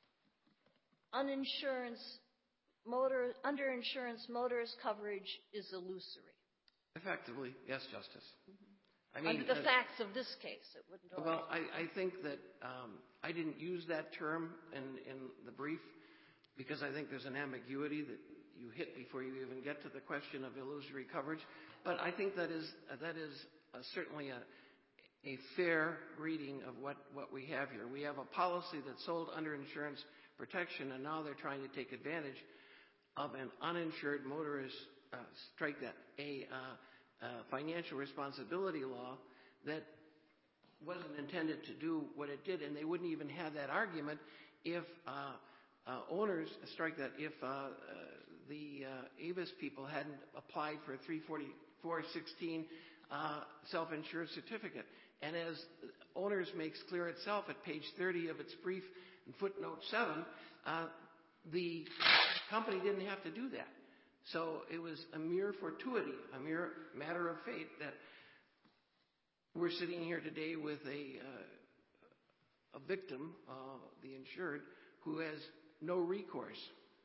uninsurance Motor, underinsurance motorist coverage is illusory. Effectively, yes, Justice. Mm-hmm. I mean, under the uh, facts of this case, it wouldn't. Well, I, I think that um, I didn't use that term in, in the brief because I think there's an ambiguity that you hit before you even get to the question of illusory coverage. But I think that is uh, that is uh, certainly a a fair reading of what, what we have here. We have a policy that sold underinsurance protection, and now they're trying to take advantage of an uninsured motorist, uh, strike that, a uh, uh, financial responsibility law that wasn't intended to do what it did, and they wouldn't even have that argument if uh, uh, owners, strike that, if uh, uh, the uh, Avis people hadn't applied for a three forty-four sixteen uh, self-insured certificate. And as owners makes clear itself at page thirty of its brief in footnote seven, uh, the company didn't have to do that. So it was a mere fortuity, a mere matter of fate that we're sitting here today with a, uh, a victim, uh, the insured, who has no recourse.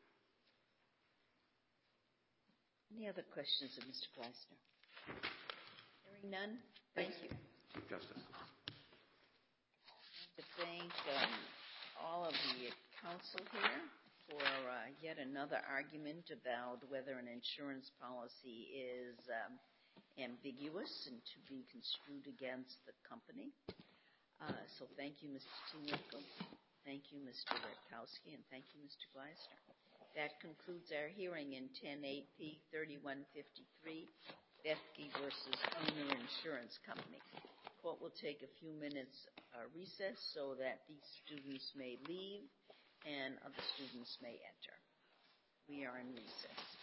Any other questions of Mister Gleisner? Hearing none, thank Thanks. you. Chief Justice. To thank um, all of the counsel here for uh, yet another argument about whether an insurance policy is um, ambiguous and to be construed against the company. Uh, so thank you, Mister Tewinkle. Thank you, Mister Rutkowski, and thank you, Mister Gleisner. That concludes our hearing in ten eight P thirty-one fifty-three. Bethke versus Owner Insurance Company. Court will take a few minutes uh, recess so that these students may leave and other students may enter. We are in recess.